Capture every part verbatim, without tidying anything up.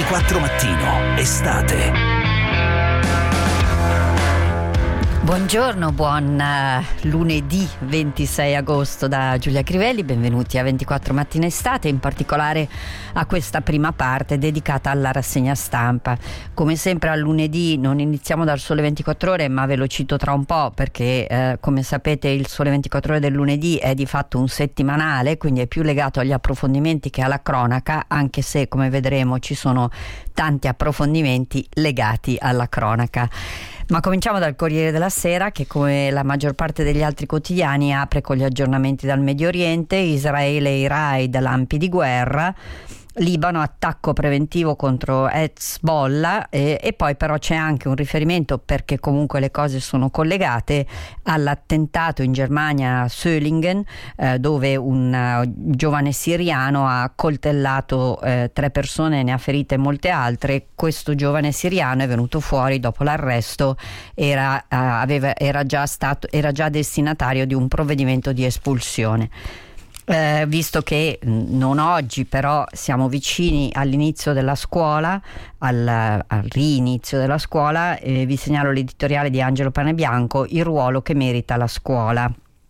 ventiquattro Mattino, estate. Buongiorno, buon uh, lunedì ventisei agosto da Giulia Crivelli, benvenuti a ventiquattro Mattino Estate, in particolare a questa prima parte dedicata alla rassegna stampa. Come sempre al lunedì non iniziamo dal Sole ventiquattro Ore, ma ve lo cito tra un po' perché eh, come sapete il Sole ventiquattro Ore del lunedì è di fatto un settimanale, quindi è più legato agli approfondimenti che alla cronaca, anche se come vedremo ci sono tanti approfondimenti legati alla cronaca. Ma cominciamo dal Corriere della Sera, che come la maggior parte degli altri quotidiani apre con gli aggiornamenti dal Medio Oriente. Israele e i raid, lampi di guerra. Libano, attacco preventivo contro Hezbollah, e, e poi però c'è anche un riferimento, perché comunque le cose sono collegate, all'attentato in Germania a Söllingen, eh, dove un uh, giovane siriano ha coltellato eh, tre persone e ne ha ferite molte altre. Questo giovane siriano è venuto fuori dopo l'arresto, era, uh, aveva, era, già stato, era già destinatario di un provvedimento di espulsione. Eh, visto che non oggi, però siamo vicini all'inizio della scuola, al, al rinizio della scuola, eh, vi segnalo l'editoriale di Angelo Panebianco, Il ruolo che merita la scuola.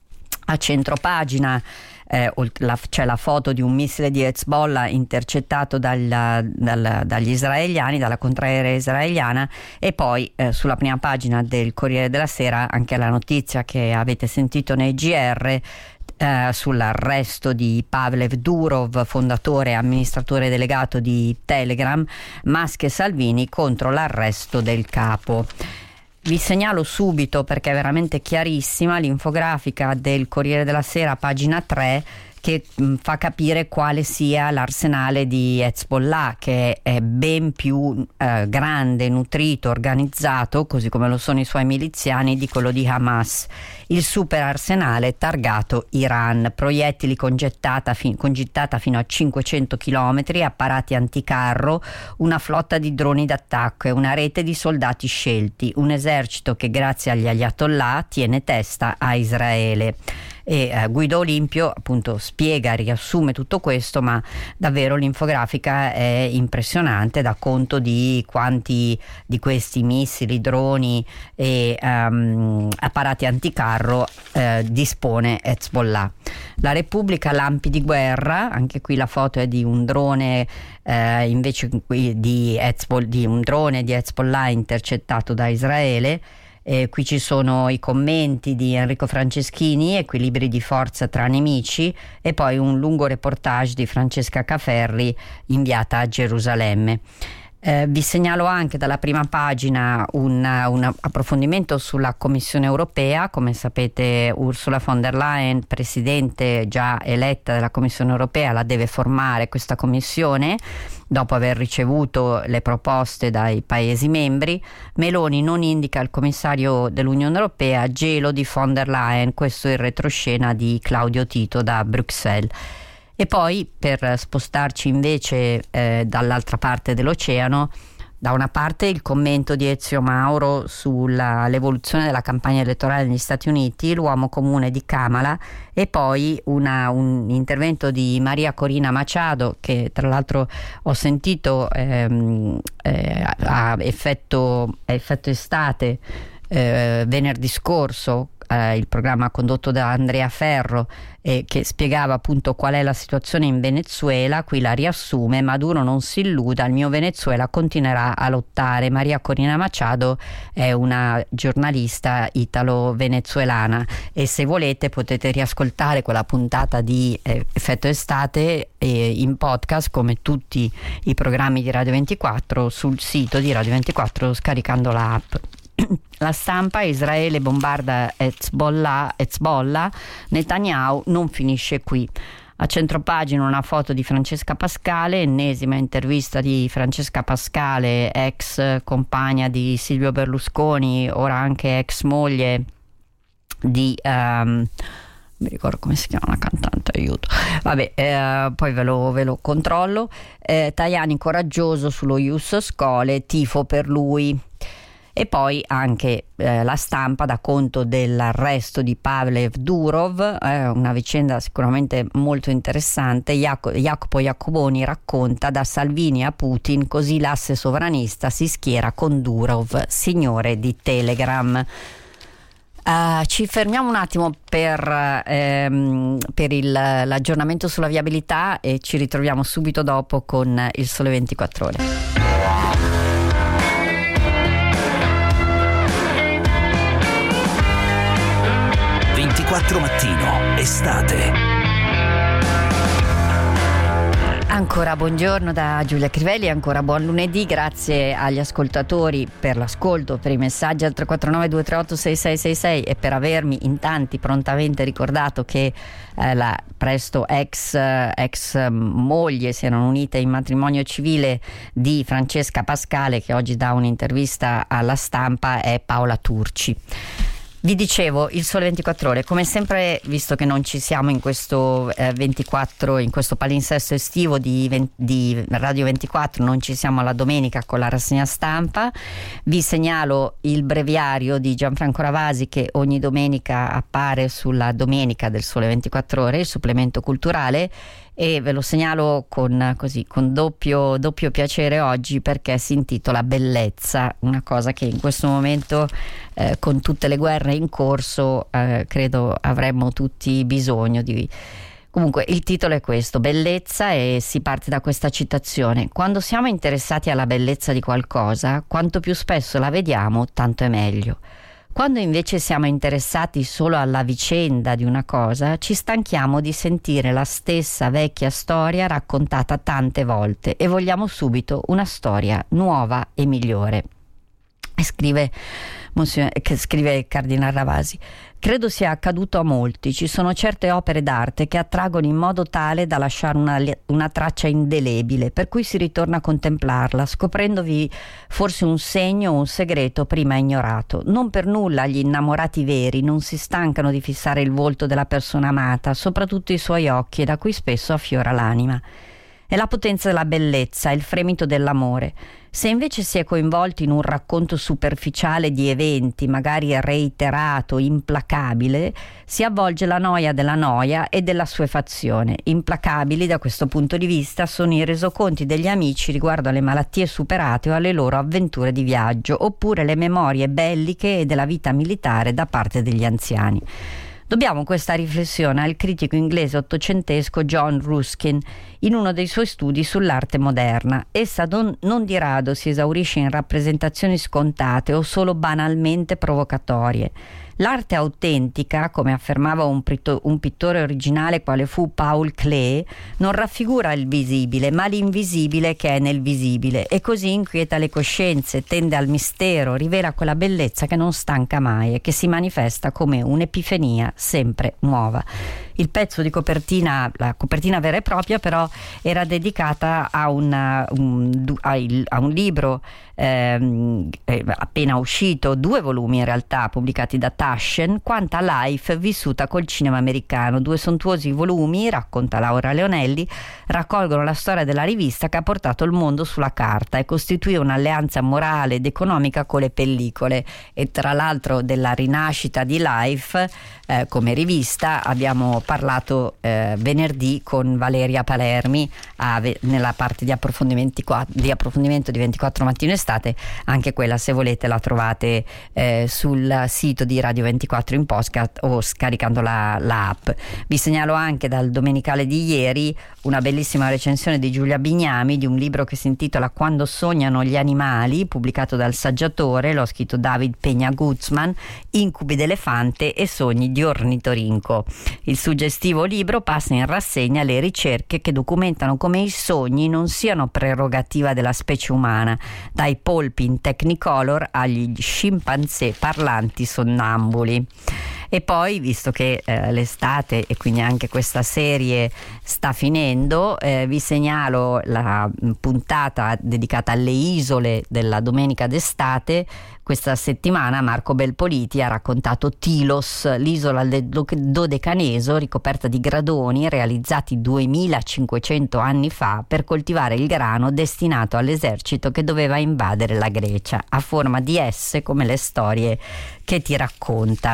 A centropagina eh, la, c'è la foto di un missile di Hezbollah intercettato dal, dal, dagli israeliani, dalla contraerea israeliana, e poi eh, sulla prima pagina del Corriere della Sera anche la notizia che avete sentito nei G R, Uh, sull'arresto di Pavlev Durov, fondatore e amministratore delegato di Telegram. Musk e Salvini contro l'arresto del capo. Vi segnalo subito, perché è veramente chiarissima, l'infografica del Corriere della Sera, pagina tre, che mh, fa capire quale sia l'arsenale di Hezbollah, che è ben più eh, grande, nutrito, organizzato, così come lo sono i suoi miliziani, di quello di Hamas. Il super arsenale targato Iran, proiettili con gettata, fin- con gittata fino a cinquecento chilometri, apparati anticarro, una flotta di droni d'attacco e una rete di soldati scelti, un esercito che grazie agli ayatollah tiene testa a Israele. E eh, Guido Olimpio appunto spiega, riassume tutto questo, ma davvero l'infografica è impressionante, dà conto di quanti di questi missili, droni e um, apparati anticarro eh, dispone Hezbollah. La Repubblica, lampi di guerra, anche qui la foto è di un drone eh, invece qui di, Hezbollah, di un drone di Hezbollah intercettato da Israele. Eh, qui ci sono i commenti di Enrico Franceschini, equilibri di forza tra nemici, e poi un lungo reportage di Francesca Caferri inviata a Gerusalemme. Eh, vi segnalo anche dalla prima pagina un, un approfondimento sulla Commissione europea. Come sapete, Ursula von der Leyen, presidente già eletta della Commissione europea, la deve formare questa commissione dopo aver ricevuto le proposte dai Paesi membri. Meloni non indica il commissario dell'Unione Europea, gelo di von der Leyen, questo è il retroscena di Claudio Tito da Bruxelles. E poi, per spostarci invece eh, dall'altra parte dell'oceano, da una parte il commento di Ezio Mauro sull'evoluzione della campagna elettorale negli Stati Uniti, l'uomo comune di Kamala, e poi una, un intervento di Maria Corina Machado, che tra l'altro ho sentito ehm, eh, a effetto, a effetto estate eh, venerdì scorso, eh, il programma condotto da Andrea Ferro, eh, che spiegava appunto qual è la situazione in Venezuela. Qui la riassume: Maduro non si illuda, il mio Venezuela continuerà a lottare. Maria Corina Machado è una giornalista italo-venezuelana, e se volete potete riascoltare quella puntata di eh, Effetto Estate eh, in podcast, come tutti i programmi di Radio ventiquattro, sul sito di Radio ventiquattro scaricando la app. La Stampa, Israele bombarda Hezbollah, Hezbollah, Netanyahu non finisce qui. A centropagina una foto di Francesca Pascale, ennesima intervista di Francesca Pascale, ex compagna di Silvio Berlusconi, ora anche ex moglie di um, mi ricordo come si chiama la cantante, aiuto, vabbè, eh, poi ve lo, ve lo controllo. eh, Tajani coraggioso sullo Ius Schole, tifo per lui. E poi anche eh, La Stampa dà conto dell'arresto di Pavel Durov, eh, una vicenda sicuramente molto interessante. Jaco- Jacopo Iacoboni racconta: da Salvini a Putin, così l'asse sovranista si schiera con Durov, signore di Telegram. Uh, ci fermiamo un attimo per, ehm, per il, l'aggiornamento sulla viabilità e ci ritroviamo subito dopo con il Sole ventiquattro Ore. ventiquattro Mattino, estate. Ancora buongiorno da Giulia Crivelli, ancora buon lunedì, grazie agli ascoltatori per l'ascolto, per i messaggi al tre quattro nove due tre otto sei sei sei sei e per avermi in tanti prontamente ricordato che eh, la presto ex, eh, ex moglie si erano unite in matrimonio civile di Francesca Pascale, che oggi dà un'intervista alla Stampa, è Paola Turci. Vi dicevo, il Sole ventiquattro Ore, come sempre, visto che non ci siamo in questo eh, ventiquattro, in questo palinsesto estivo di, di Radio ventiquattro, non ci siamo alla domenica con la rassegna stampa, vi segnalo il breviario di Gianfranco Ravasi che ogni domenica appare sulla domenica del Sole ventiquattro Ore, il supplemento culturale, e ve lo segnalo con, così, con doppio, doppio piacere oggi, perché si intitola Bellezza, una cosa che in questo momento eh, con tutte le guerre in corso eh, credo avremmo tutti bisogno di. Comunque il titolo è questo, Bellezza, e si parte da questa citazione: quando siamo interessati alla bellezza di qualcosa, quanto più spesso la vediamo, tanto è meglio. Quando invece siamo interessati solo alla vicenda di una cosa, ci stanchiamo di sentire la stessa vecchia storia raccontata tante volte e vogliamo subito una storia nuova e migliore. E scrive, che scrive Cardinal Ravasi: credo sia accaduto a molti. Ci sono certe opere d'arte che attraggono in modo tale da lasciare una, una traccia indelebile, per cui si ritorna a contemplarla, scoprendovi forse un segno o un segreto prima ignorato. Non per nulla gli innamorati veri non si stancano di fissare il volto della persona amata, soprattutto i suoi occhi, da cui spesso affiora l'anima. È la potenza della bellezza, il fremito dell'amore. Se invece si è coinvolti in un racconto superficiale di eventi, magari reiterato, implacabile, si avvolge la noia della noia e dell'assuefazione. Implacabili da questo punto di vista sono i resoconti degli amici riguardo alle malattie superate o alle loro avventure di viaggio, oppure le memorie belliche e della vita militare da parte degli anziani. Dobbiamo questa riflessione al critico inglese ottocentesco John Ruskin in uno dei suoi studi sull'arte moderna. Essa non, non di rado si esaurisce in rappresentazioni scontate o solo banalmente provocatorie. L'arte autentica, come affermava un, pritto, un pittore originale quale fu Paul Klee, non raffigura il visibile, ma l'invisibile che è nel visibile, e così inquieta le coscienze, tende al mistero, rivela quella bellezza che non stanca mai e che si manifesta come un'epifania sempre nuova. Il pezzo di copertina, la copertina vera e propria, però era dedicata a, una, un, a, il, a un libro ehm, appena uscito, due volumi in realtà, pubblicati da Taschen, Quanta Life vissuta col cinema americano. Due sontuosi volumi, racconta Laura Leonelli, raccolgono la storia della rivista che ha portato il mondo sulla carta e costituì un'alleanza morale ed economica con le pellicole. E tra l'altro della rinascita di Life eh, come rivista abbiamo parlato eh, venerdì con Valeria Palermi a, nella parte di, approfondimenti, di approfondimento di ventiquattro Mattino Estate. Anche quella, se volete, la trovate eh, sul sito di Radio ventiquattro in podcast o scaricando la, la app. Vi segnalo anche dal domenicale di ieri una bellissima recensione di Giulia Bignami di un libro che si intitola Quando sognano gli animali, pubblicato dal Saggiatore, l'ho scritto David Peña Guzman, Incubi d'elefante e sogni di ornitorinco. Il suggestivo libro passa in rassegna le ricerche che documentano come i sogni non siano prerogativa della specie umana, dai polpi in Technicolor agli scimpanzé parlanti sonnambuli. E poi, visto che eh, l'estate e quindi anche questa serie sta finendo, eh, vi segnalo la puntata dedicata alle isole della domenica d'estate, Questa settimana Marco Belpoliti ha raccontato Tilos, l'isola del Dodecaneso ricoperta di gradoni realizzati duemilacinquecento anni fa per coltivare il grano destinato all'esercito che doveva invadere la Grecia, a forma di S come le storie che ti racconta.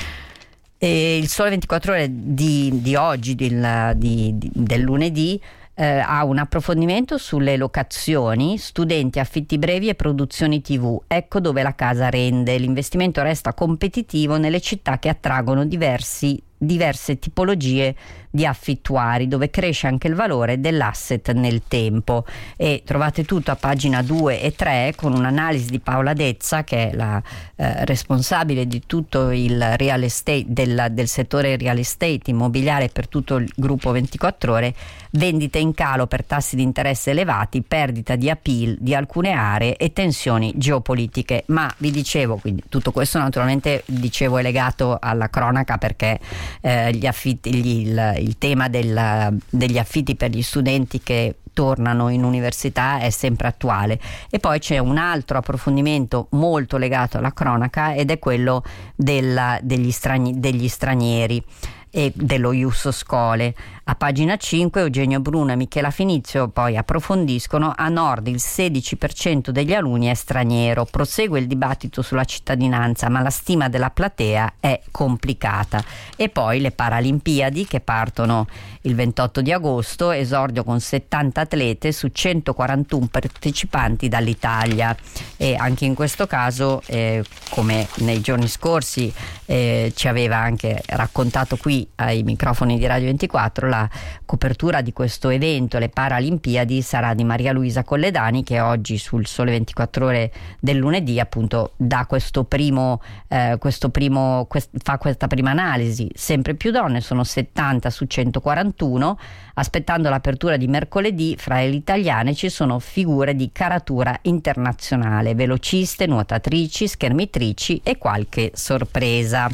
E il Sole ventiquattro Ore di, di oggi, del, di, di, del lunedì, Eh, ha un approfondimento sulle locazioni, studenti, affitti brevi e produzioni tivù. Ecco dove la casa rende. L'investimento resta competitivo nelle città che attraggono diversi, diverse tipologie di affittuari, dove cresce anche il valore dell'asset nel tempo. E trovate tutto a pagina due e tre con un'analisi di Paola Dezza, che è la eh, responsabile di tutto il real estate, del, del settore real estate immobiliare per tutto il gruppo ventiquattro Ore. Vendite in calo per tassi di interesse elevati, perdita di appeal di alcune aree e tensioni geopolitiche. Ma vi dicevo, quindi tutto questo naturalmente dicevo è legato alla cronaca, perché eh, gli affitti, gli, il, il tema del, degli affitti per gli studenti che tornano in università è sempre attuale. E poi c'è un altro approfondimento molto legato alla cronaca, ed è quello della, degli, strani, degli stranieri e dello Ius Scholae. A pagina cinque Eugenio Bruno e Michela Finizio poi approfondiscono: a nord il sedici per cento degli alunni è straniero, prosegue il dibattito sulla cittadinanza, ma la stima della platea è complicata. E poi le Paralimpiadi, che partono il ventotto di agosto, esordio con settanta atlete su centoquarantuno partecipanti dall'Italia. E anche in questo caso, eh, come nei giorni scorsi eh, ci aveva anche raccontato qui ai microfoni di Radio ventiquattro, la copertura di questo evento, le Paralimpiadi, sarà di Maria Luisa Colledani, che oggi sul Sole ventiquattro Ore del lunedì appunto dà questo primo, eh, questo primo quest- fa questa prima analisi. Sempre più donne, sono settanta su centoquarantuno. Aspettando l'apertura di mercoledì, fra le italiane ci sono figure di caratura internazionale, velociste, nuotatrici, schermitrici e qualche sorpresa.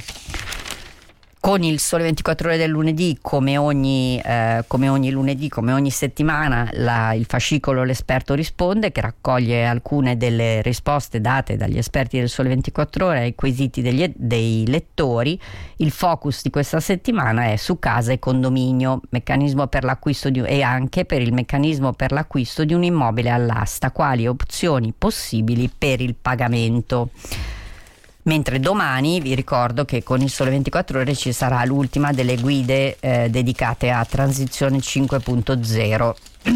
Con il Sole ventiquattro Ore del lunedì, come ogni, eh, come ogni lunedì, come ogni settimana, la, il fascicolo L'esperto risponde, che raccoglie alcune delle risposte date dagli esperti del Sole ventiquattro Ore ai quesiti degli, dei lettori. Il focus di questa settimana è su casa e condominio, meccanismo per l'acquisto di, e anche per il meccanismo per l'acquisto di un immobile all'asta, quali opzioni possibili per il pagamento. Mentre domani vi ricordo che con il Sole ventiquattro Ore ci sarà l'ultima delle guide eh, dedicate a transizione cinque punto zero.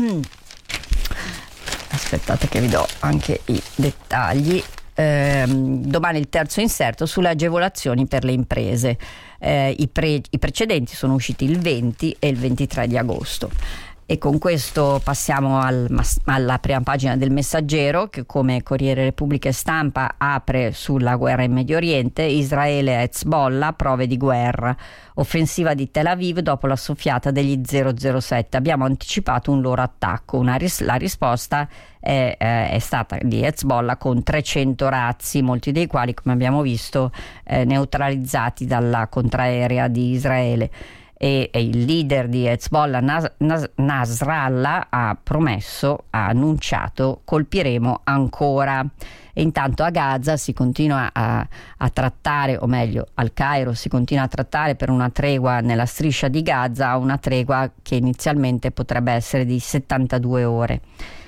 Aspettate che vi do anche i dettagli. Eh, domani il terzo inserto sulle agevolazioni per le imprese. Eh, i, pre- i precedenti sono usciti il venti e il ventitré di agosto. E con questo passiamo al, alla prima pagina del Messaggero, che come Corriere Repubblica e Stampa apre sulla guerra in Medio Oriente. Israele e Hezbollah, prove di guerra, offensiva di Tel Aviv dopo la soffiata degli zero zero sette. Abbiamo anticipato un loro attacco. Una ris- la risposta è, eh, è stata di Hezbollah con trecento razzi, molti dei quali, come abbiamo visto, eh, neutralizzati dalla contraerea di Israele. E, e il leader di Hezbollah, Nas, Nas, Nasrallah, ha promesso, ha annunciato: colpiremo ancora. E intanto a Gaza si continua a, a trattare, o meglio al Cairo si continua a trattare per una tregua nella striscia di Gaza, una tregua che inizialmente potrebbe essere di settantadue ore.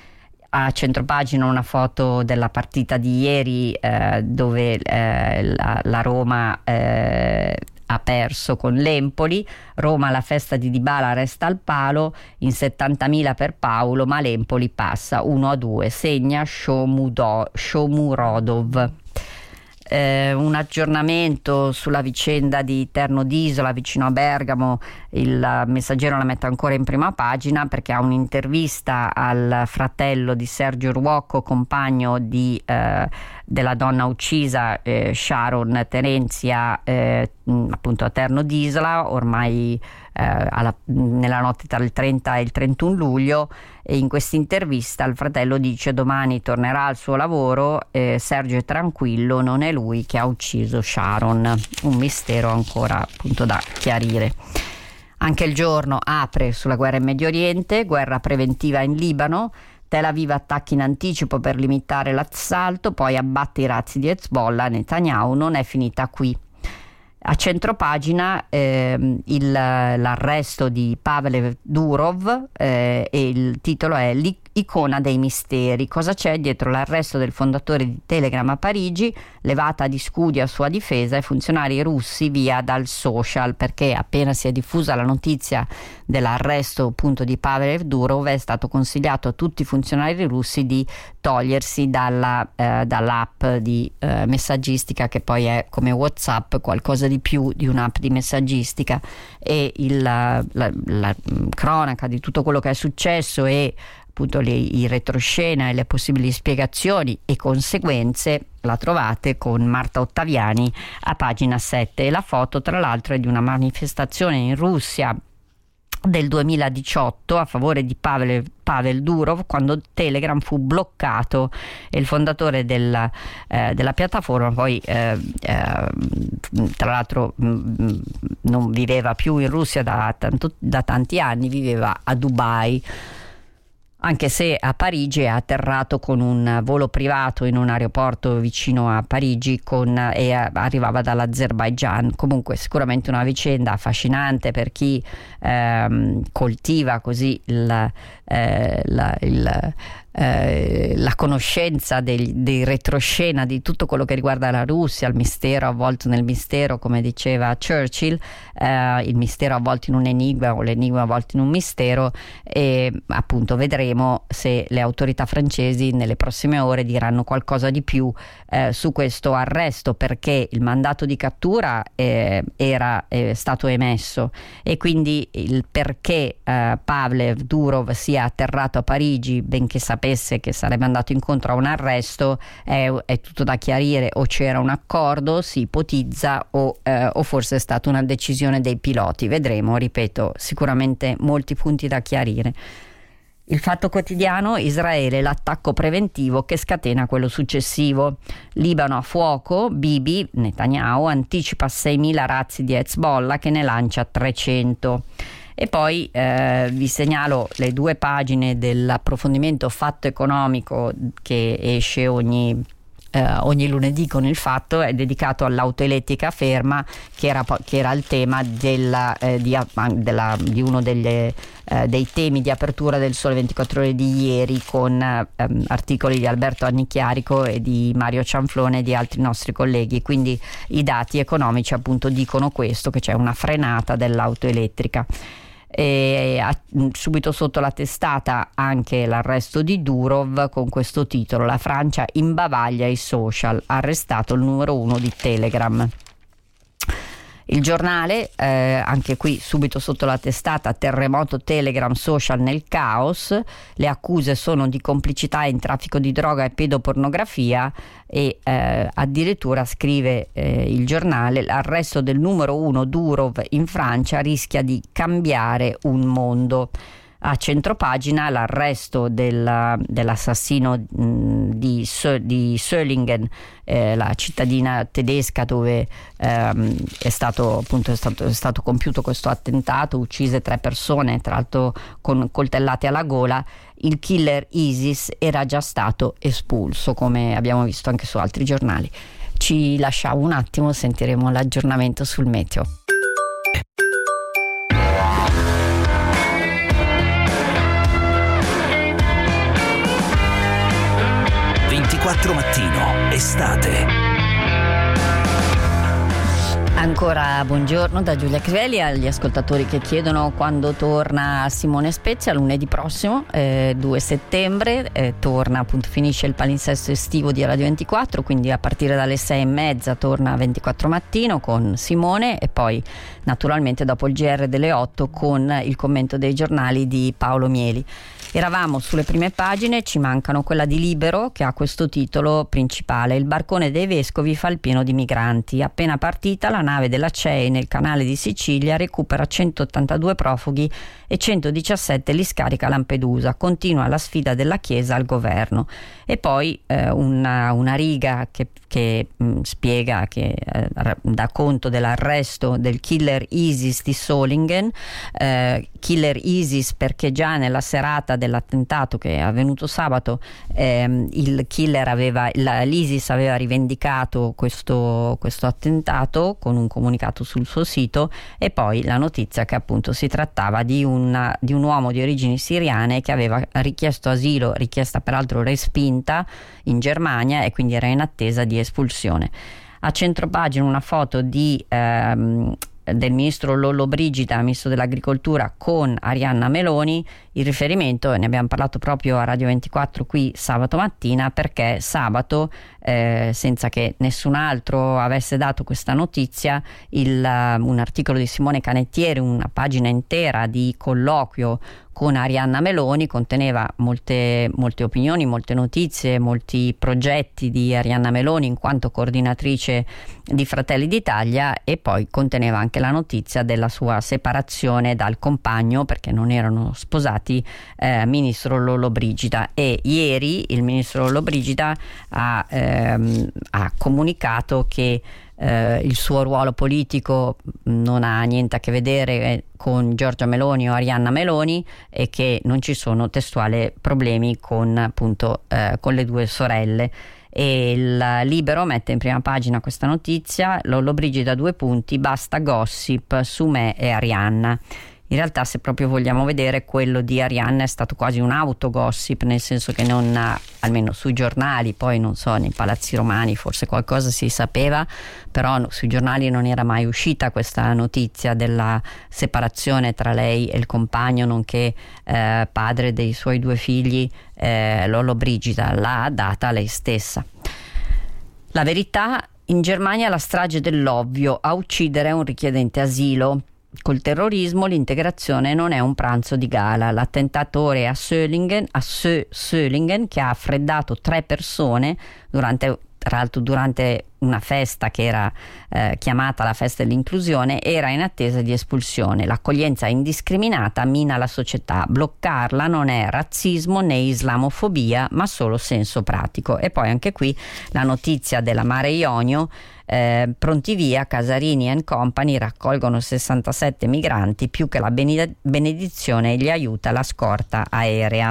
A centropagina una foto della partita di ieri, eh, dove eh, la, la Roma eh, ha perso con l'Empoli. Roma, la festa di Dybala resta al palo, in settantamila per Paolo, ma l'Empoli passa uno a due, segna Shomudo, Shomurodov. Eh, un aggiornamento sulla vicenda di Terno d'Isola vicino a Bergamo. Il Messaggero la mette ancora in prima pagina perché ha un'intervista al fratello di Sergio Ruocco, compagno di, eh, della donna uccisa, eh, Sharon Terenzia, eh, appunto a Terno d'Isola, ormai eh, alla, nella notte tra il trenta e il trentuno luglio. E in questa intervista il fratello dice: domani tornerà al suo lavoro, eh, Sergio è tranquillo, non è lui che ha ucciso Sharon. Un mistero ancora appunto da chiarire. Anche Il Giorno apre sulla guerra in Medio Oriente, guerra preventiva in Libano. Tel Aviv attacca in anticipo per limitare l'assalto, poi abbatte i razzi di Hezbollah. Netanyahu non è finita qui. A centropagina eh, il, l'arresto di Pavel Durov eh, e il titolo è L'icona dei misteri. Cosa c'è dietro l'arresto del fondatore di Telegram a Parigi? Levata di scudi a sua difesa e funzionari russi via dal social, perché appena si è diffusa la notizia dell'arresto appunto di Pavel Durov è stato consigliato a tutti i funzionari russi di togliersi dalla, eh, dall'app di eh, messaggistica, che poi è come WhatsApp, qualcosa di più di un'app di messaggistica, e il, la, la, la cronaca di tutto quello che è successo e appunto le, i retroscena e le possibili spiegazioni e conseguenze la trovate con Marta Ottaviani a pagina sette. E la foto tra l'altro è di una manifestazione in Russia del duemiladiciotto a favore di Pavel, Pavel Durov, quando Telegram fu bloccato e il fondatore della, eh, della piattaforma poi eh, eh, tra l'altro mh, non viveva più in Russia da, tanto, da tanti anni, viveva a Dubai, anche se a Parigi è atterrato con un volo privato in un aeroporto vicino a Parigi con, e arrivava dall'Azerbaigian. Comunque sicuramente una vicenda affascinante per chi ehm, coltiva così il, eh, la, il, eh, la conoscenza dei, dei retroscena di tutto quello che riguarda la Russia, il mistero avvolto nel mistero, come diceva Churchill, eh, il mistero avvolto in un enigma o l'enigma avvolto in un mistero. E appunto vedremo se le autorità francesi nelle prossime ore diranno qualcosa di più eh, su questo arresto, perché il mandato di cattura eh, era eh, stato emesso, e quindi il perché eh, Pavel Durov sia atterrato a Parigi, benché sapesse che sarebbe andato incontro a un arresto, è, è tutto da chiarire. O c'era un accordo, si ipotizza, o, eh, o forse è stata una decisione dei piloti. Vedremo, ripeto, sicuramente molti punti da chiarire. Il Fatto Quotidiano: Israele, l'attacco preventivo che scatena quello successivo. Libano a fuoco, Bibi, Netanyahu, anticipa seimila razzi di Hezbollah che ne lancia trecento. E poi eh, vi segnalo le due pagine dell'approfondimento Fatto Economico che esce ogni Uh, ogni lunedì con il Fatto. È dedicato all'auto elettrica ferma, che era, che era il tema della, eh, di, della, di uno delle, eh, dei temi di apertura del Sole ventiquattro Ore di ieri, con eh, articoli di Alberto Annichiarico e di Mario Cianflone e di altri nostri colleghi. Quindi i dati economici appunto dicono questo, che c'è una frenata dell'auto elettrica. E a, subito sotto la testata anche l'arresto di Durov con questo titolo: la Francia imbavaglia i social, arrestato il numero uno di Telegram. Il Giornale, eh, anche qui subito sotto la testata: terremoto Telegram, social nel caos, le accuse sono di complicità in traffico di droga e pedopornografia. E eh, addirittura scrive eh, il Giornale: l'arresto del numero uno Durov in Francia rischia di cambiare un mondo. A centropagina l'arresto del, dell'assassino mh, di, di Solingen, eh, la cittadina tedesca dove ehm, è stato appunto è stato, è stato compiuto questo attentato, uccise tre persone, tra l'altro con coltellate alla gola. Il killer ISIS era già stato espulso, come abbiamo visto anche su altri giornali. Ci lasciamo un attimo, sentiremo l'aggiornamento sul meteo. ventiquattro Mattino, estate. Ancora buongiorno da Giulia Crivelli agli ascoltatori che chiedono quando torna Simone Spezia. Lunedì prossimo, eh, due settembre, eh, torna, appunto, finisce il palinsesto estivo di Radio ventiquattro, quindi a partire dalle sei e mezza torna ventiquattro Mattino con Simone, e poi naturalmente dopo il G R delle otto con il commento dei giornali di Paolo Mieli. Eravamo sulle prime pagine, ci mancano quella di Libero che ha questo titolo principale: il barcone dei vescovi fa il pieno di migranti. Appena partita la nave della C E I nel canale di Sicilia recupera centottantadue profughi e centodiciassette li scarica a Lampedusa. Continua la sfida della Chiesa al governo. E poi eh, una, una riga che, che mh, spiega, che eh, dà conto dell'arresto del killer ISIS di Solingen. Eh, killer ISIS perché già nella serata dell'attentato che è avvenuto sabato ehm, il killer aveva, la, l'ISIS aveva rivendicato questo, questo attentato con un comunicato sul suo sito, e poi la notizia che appunto si trattava di, una, di un uomo di origini siriane che aveva richiesto asilo, richiesta peraltro respinta in Germania, e quindi era in attesa di espulsione. A centropagina una foto di ehm, del ministro Lollobrigida, ministro dell'agricoltura, con Arianna Meloni. Il riferimento, ne abbiamo parlato proprio a Radio ventiquattro qui sabato mattina, perché sabato, eh, senza che nessun altro avesse dato questa notizia, il, uh, un articolo di Simone Canettieri, una pagina intera di colloquio con Arianna Meloni, conteneva molte, molte opinioni, molte notizie, molti progetti di Arianna Meloni in quanto coordinatrice di Fratelli d'Italia, e poi conteneva anche la notizia della sua separazione dal compagno, perché non erano sposati, eh, ministro Lollobrigida. E ieri il ministro Lollobrigida ha, ehm, ha comunicato che Eh, il suo ruolo politico non ha niente a che vedere con Giorgia Meloni o Arianna Meloni, e che non ci sono, testuale, problemi con appunto eh, con le due sorelle. E il Libero mette in prima pagina questa notizia: Lollobrigida due punti, basta gossip su me e Arianna. In realtà, se proprio vogliamo vedere, quello di Arianna è stato quasi un autogossip, nel senso che non, almeno sui giornali, poi non so, nei palazzi romani forse qualcosa si sapeva, però no, sui giornali non era mai uscita questa notizia della separazione tra lei e il compagno, nonché eh, padre dei suoi due figli, eh, Lollobrigida. L'ha data lei stessa. La Verità: in Germania la strage dell'ovvio, a uccidere un richiedente asilo. Col terrorismo l'integrazione non è un pranzo di gala. L'attentatore a Solingen, a Solingen, che ha freddato tre persone durante, tra l'altro durante una festa che era eh, chiamata la festa dell'inclusione, era in attesa di espulsione. L'accoglienza indiscriminata mina la società. Bloccarla non è razzismo né islamofobia, ma solo senso pratico. E poi anche qui la notizia della Mare Ionio. Eh, pronti via, Casarini and Company raccolgono sessantasette migranti, più che la benedizione gli aiuta la scorta aerea.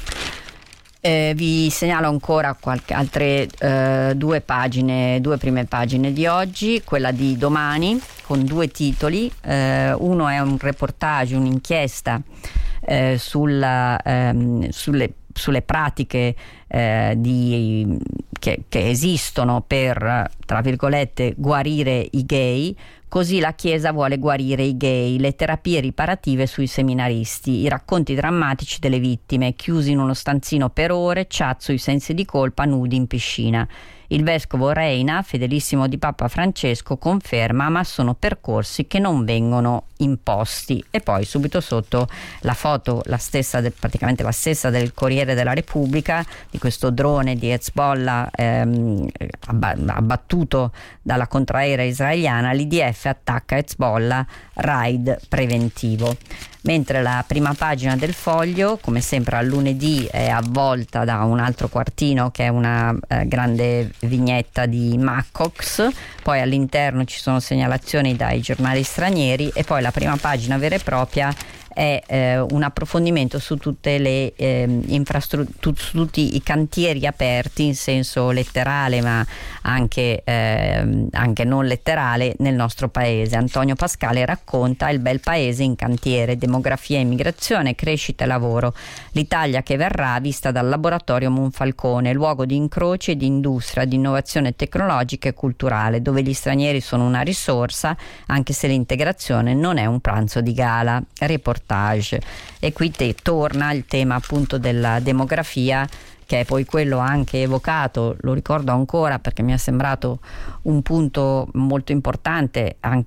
Eh, vi segnalo ancora qualche altre eh, due pagine, due prime pagine di oggi, quella di domani con due titoli. Eh, uno è un reportage, un'inchiesta eh, sulla, ehm, sulle sulle pratiche eh, di, che, che esistono per, tra virgolette, guarire i gay. Così la Chiesa vuole guarire i gay, le terapie riparative sui seminaristi, i racconti drammatici delle vittime, chiusi in uno stanzino per ore, chat sui sensi di colpa, nudi in piscina. Il vescovo Reina, fedelissimo di Papa Francesco, conferma: ma sono percorsi che non vengono imposti. E poi subito sotto la foto, la stessa del, praticamente la stessa del Corriere della Repubblica, di questo drone di Hezbollah ehm, abbattuto dalla contraerea israeliana. L'I D F attacca Hezbollah, raid preventivo. Mentre la prima pagina del Foglio, come sempre al lunedì, è avvolta da un altro quartino che è una eh, grande vignetta di Maccox. Poi all'interno ci sono segnalazioni dai giornali stranieri, e poi la prima pagina vera e propria è eh, un approfondimento su tutte le eh, infrastrutture, su tutti i cantieri aperti in senso letterale, ma anche, eh, anche non letterale, nel nostro paese. Antonio Pascale racconta: il bel paese in cantiere, demografia, immigrazione, crescita e lavoro. L'Italia che verrà vista dal laboratorio Monfalcone, luogo di incroci, di industria, di innovazione tecnologica e culturale, dove gli stranieri sono una risorsa, anche se l'integrazione non è un pranzo di gala. Reportage. E qui te, torna il tema appunto della demografia, che è poi quello anche evocato, lo ricordo ancora perché mi è sembrato un punto molto importante anche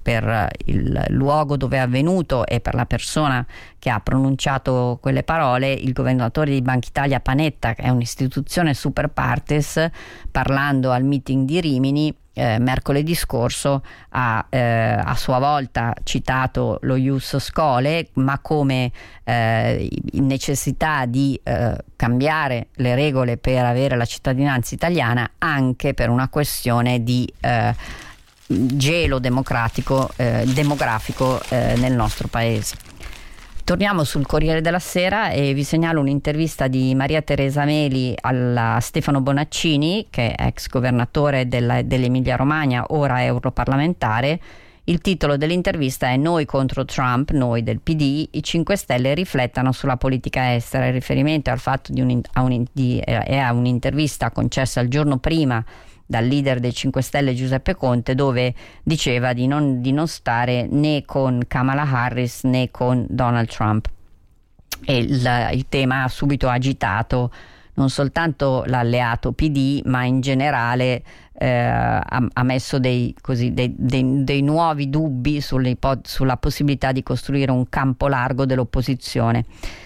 per il luogo dove è avvenuto e per la persona che ha pronunciato quelle parole, il governatore di Banca Italia Panetta, che è un'istituzione super partes, parlando al meeting di Rimini Eh, mercoledì scorso ha eh, a sua volta citato lo ius scholae, ma come eh, necessità di eh, cambiare le regole per avere la cittadinanza italiana, anche per una questione di eh, gelo democratico, eh, demografico eh, nel nostro paese. Torniamo sul Corriere della Sera e vi segnalo un'intervista di Maria Teresa Meli a Stefano Bonaccini, che è ex governatore della, dell'Emilia Romagna, ora europarlamentare. Il titolo dell'intervista è "Noi contro Trump, noi del P D, i cinque Stelle riflettano sulla politica estera". Il riferimento è al fatto di, un, a, un, di è a un'intervista concessa il giorno prima dal leader dei cinque Stelle Giuseppe Conte, dove diceva di non, di non stare né con Kamala Harris né con Donald Trump. E il, il tema ha subito agitato non soltanto l'alleato P D, ma in generale eh, ha, ha messo dei, così, dei, dei, dei nuovi dubbi sulla possibilità di costruire un campo largo dell'opposizione.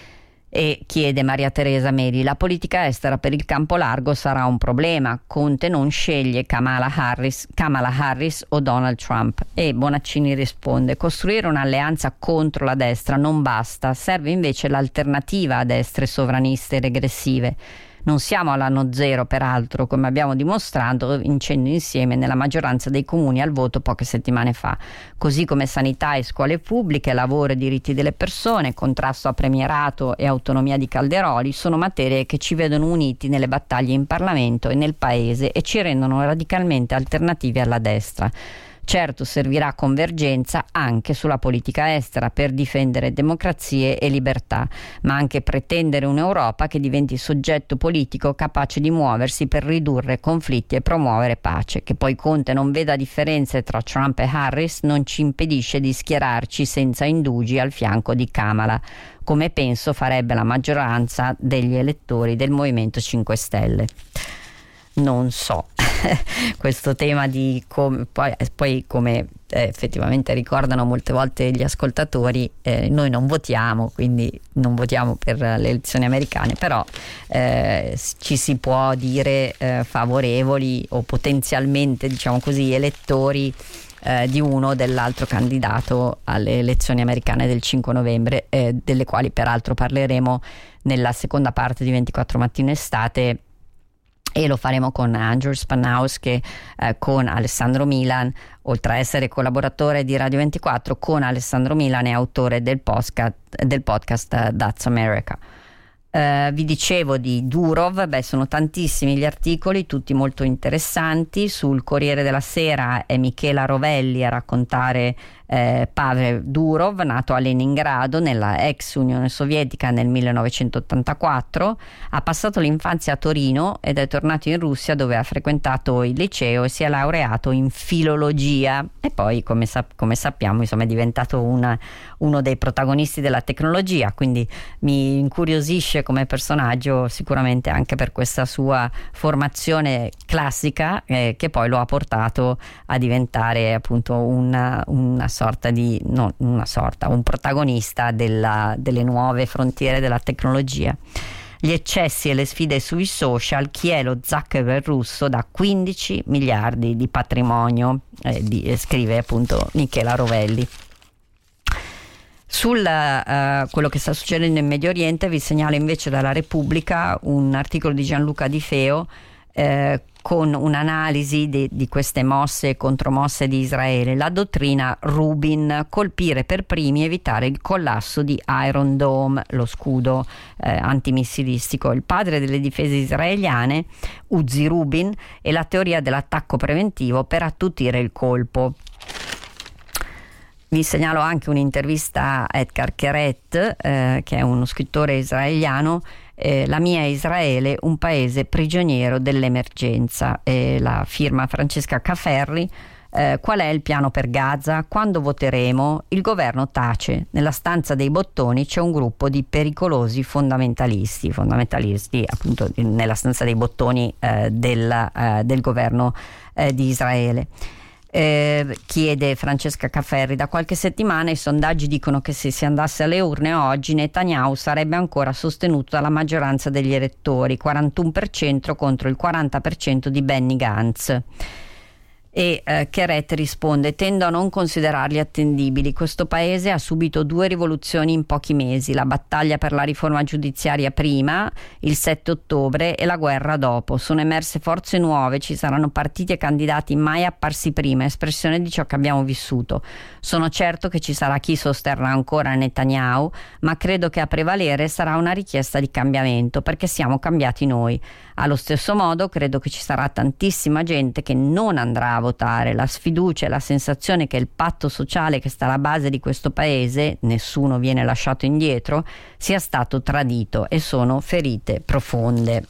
E chiede Maria Teresa Meli: la politica estera per il campo largo sarà un problema, Conte non sceglie Kamala Harris, Kamala Harris o Donald Trump. E Bonaccini risponde: costruire un'alleanza contro la destra non basta, serve invece l'alternativa a destre sovraniste e regressive. Non siamo all'anno zero, peraltro, come abbiamo dimostrato vincendo insieme nella maggioranza dei comuni al voto poche settimane fa. Così come sanità e scuole pubbliche, lavoro e diritti delle persone, contrasto a premierato e autonomia di Calderoli sono materie che ci vedono uniti nelle battaglie in Parlamento e nel Paese e ci rendono radicalmente alternativi alla destra. Certo, servirà convergenza anche sulla politica estera per difendere democrazie e libertà, ma anche pretendere un'Europa che diventi soggetto politico capace di muoversi per ridurre conflitti e promuovere pace. Che poi Conte non veda differenze tra Trump e Harris non ci impedisce di schierarci senza indugi al fianco di Kamala, come penso farebbe la maggioranza degli elettori del Movimento cinque Stelle. Non so, questo tema di come poi, poi come eh, effettivamente ricordano molte volte gli ascoltatori, eh, noi non votiamo, quindi non votiamo per le elezioni americane, però eh, ci si può dire eh, favorevoli o potenzialmente, diciamo così, elettori eh, di uno o dell'altro candidato alle elezioni americane del cinque novembre, eh, delle quali peraltro parleremo nella seconda parte di ventiquattro Mattino Estate. E lo faremo con Andrew Spanhaus, che eh, con Alessandro Milan, oltre a essere collaboratore di Radio ventiquattro, con Alessandro Milan è autore del podcast, del podcast uh, That's America. Uh, vi dicevo di Durov, beh, sono tantissimi gli articoli, tutti molto interessanti. Sul Corriere della Sera è Michela Rovelli a raccontare eh, Pavel Durov, nato a Leningrado nella ex Unione Sovietica nel millenovecentottantaquattro, ha passato l'infanzia a Torino ed è tornato in Russia, dove ha frequentato il liceo e si è laureato in filologia, e poi come, sap- come sappiamo insomma è diventato una, uno dei protagonisti della tecnologia, quindi mi incuriosisce come personaggio, sicuramente anche per questa sua formazione classica eh, che poi lo ha portato a diventare appunto una, una sorta di no, una sorta, un protagonista della, delle nuove frontiere della tecnologia. Gli eccessi e le sfide sui social, chi è lo Zuckerberg russo da quindici miliardi di patrimonio, eh, di, scrive appunto Michela Rovelli. Sul uh, quello che sta succedendo in Medio Oriente vi segnalo invece dalla Repubblica un articolo di Gianluca Di Feo eh, con un'analisi di, di queste mosse e contromosse di Israele. La dottrina Rubin: colpire per primi, evitare il collasso di Iron Dome, lo scudo eh, antimissilistico. Il padre delle difese israeliane, Uzi Rubin, e la teoria dell'attacco preventivo per attutire il colpo. Vi segnalo anche un'intervista a Edgar Keret, eh, che è uno scrittore israeliano, eh, La mia Israele, un paese prigioniero dell'emergenza. Eh, la firma Francesca Caferri. Eh, qual è il piano per Gaza? Quando voteremo? Il governo tace. Nella stanza dei bottoni c'è un gruppo di pericolosi fondamentalisti, fondamentalisti appunto nella stanza dei bottoni eh, del, eh, del governo eh, di Israele. Eh, chiede Francesca Cafferri. Da qualche settimana i sondaggi dicono che se si andasse alle urne oggi Netanyahu sarebbe ancora sostenuto dalla maggioranza degli elettori, quarantuno per cento contro il quaranta per cento di Benny Gantz. E eh, Cheret risponde: tendo a non considerarli attendibili. Questo paese ha subito due rivoluzioni in pochi mesi, la battaglia per la riforma giudiziaria prima, il sette ottobre, e la guerra dopo. Sono emerse forze nuove, ci saranno partiti e candidati mai apparsi prima, espressione di ciò che abbiamo vissuto. Sono certo che ci sarà chi sosterrà ancora Netanyahu, ma credo che a prevalere sarà una richiesta di cambiamento, perché siamo cambiati noi. Allo stesso modo credo che ci sarà tantissima gente che non andrà a votare. La sfiducia e la sensazione che il patto sociale che sta alla base di questo paese, nessuno viene lasciato indietro, sia stato tradito, e sono ferite profonde.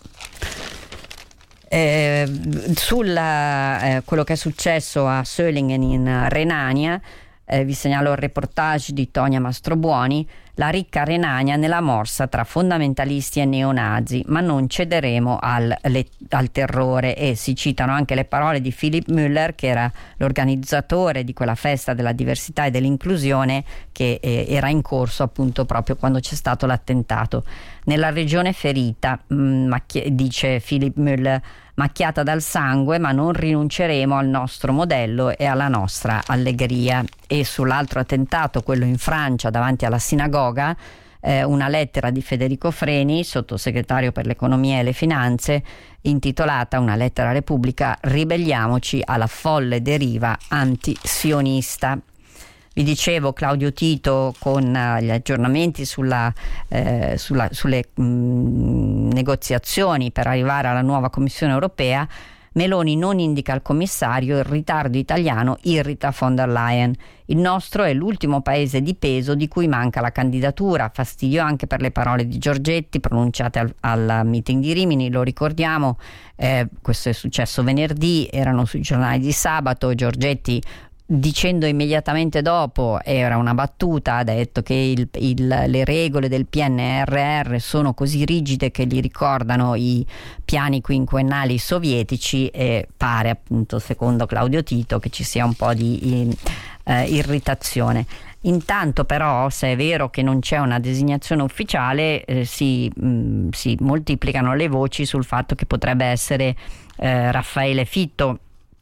Eh, sul eh, quello che è successo a Solingen in Renania, eh, vi segnalo il reportage di Tonia Mastrobuoni. La ricca Renania nella morsa tra fondamentalisti e neonazi, ma non cederemo al, le, al terrore. E si citano anche le parole di Philipp Müller, che era l'organizzatore di quella festa della diversità e dell'inclusione che eh, era in corso appunto proprio quando c'è stato l'attentato. Nella regione ferita, mh, macchia, dice Philipp Müller, macchiata dal sangue, ma non rinunceremo al nostro modello e alla nostra allegria. E sull'altro attentato, quello in Francia davanti alla sinagoga, eh, una lettera di Federico Freni, sottosegretario per l'economia e le finanze, intitolata Una lettera a Repubblica: ribelliamoci alla folle deriva anti-sionista. Vi dicevo, Claudio Tito con uh, gli aggiornamenti sulla, eh, sulla, sulle mh, negoziazioni per arrivare alla nuova Commissione europea. Meloni non indica al commissario, il ritardo italiano irrita von der Leyen. Il nostro è l'ultimo paese di peso di cui manca la candidatura. Fastidio anche per le parole di Giorgetti pronunciate al, al meeting di Rimini, lo ricordiamo, eh, questo è successo venerdì, erano sui giornali di sabato. Giorgetti, dicendo immediatamente dopo, era una battuta, ha detto che il, il, le regole del P N R R sono così rigide che gli ricordano i piani quinquennali sovietici, e pare appunto, secondo Claudio Tito, che ci sia un po' di in, eh, irritazione. Intanto però, se è vero che non c'è una designazione ufficiale, eh, si, mh, si moltiplicano le voci sul fatto che potrebbe essere eh, Raffaele Fitto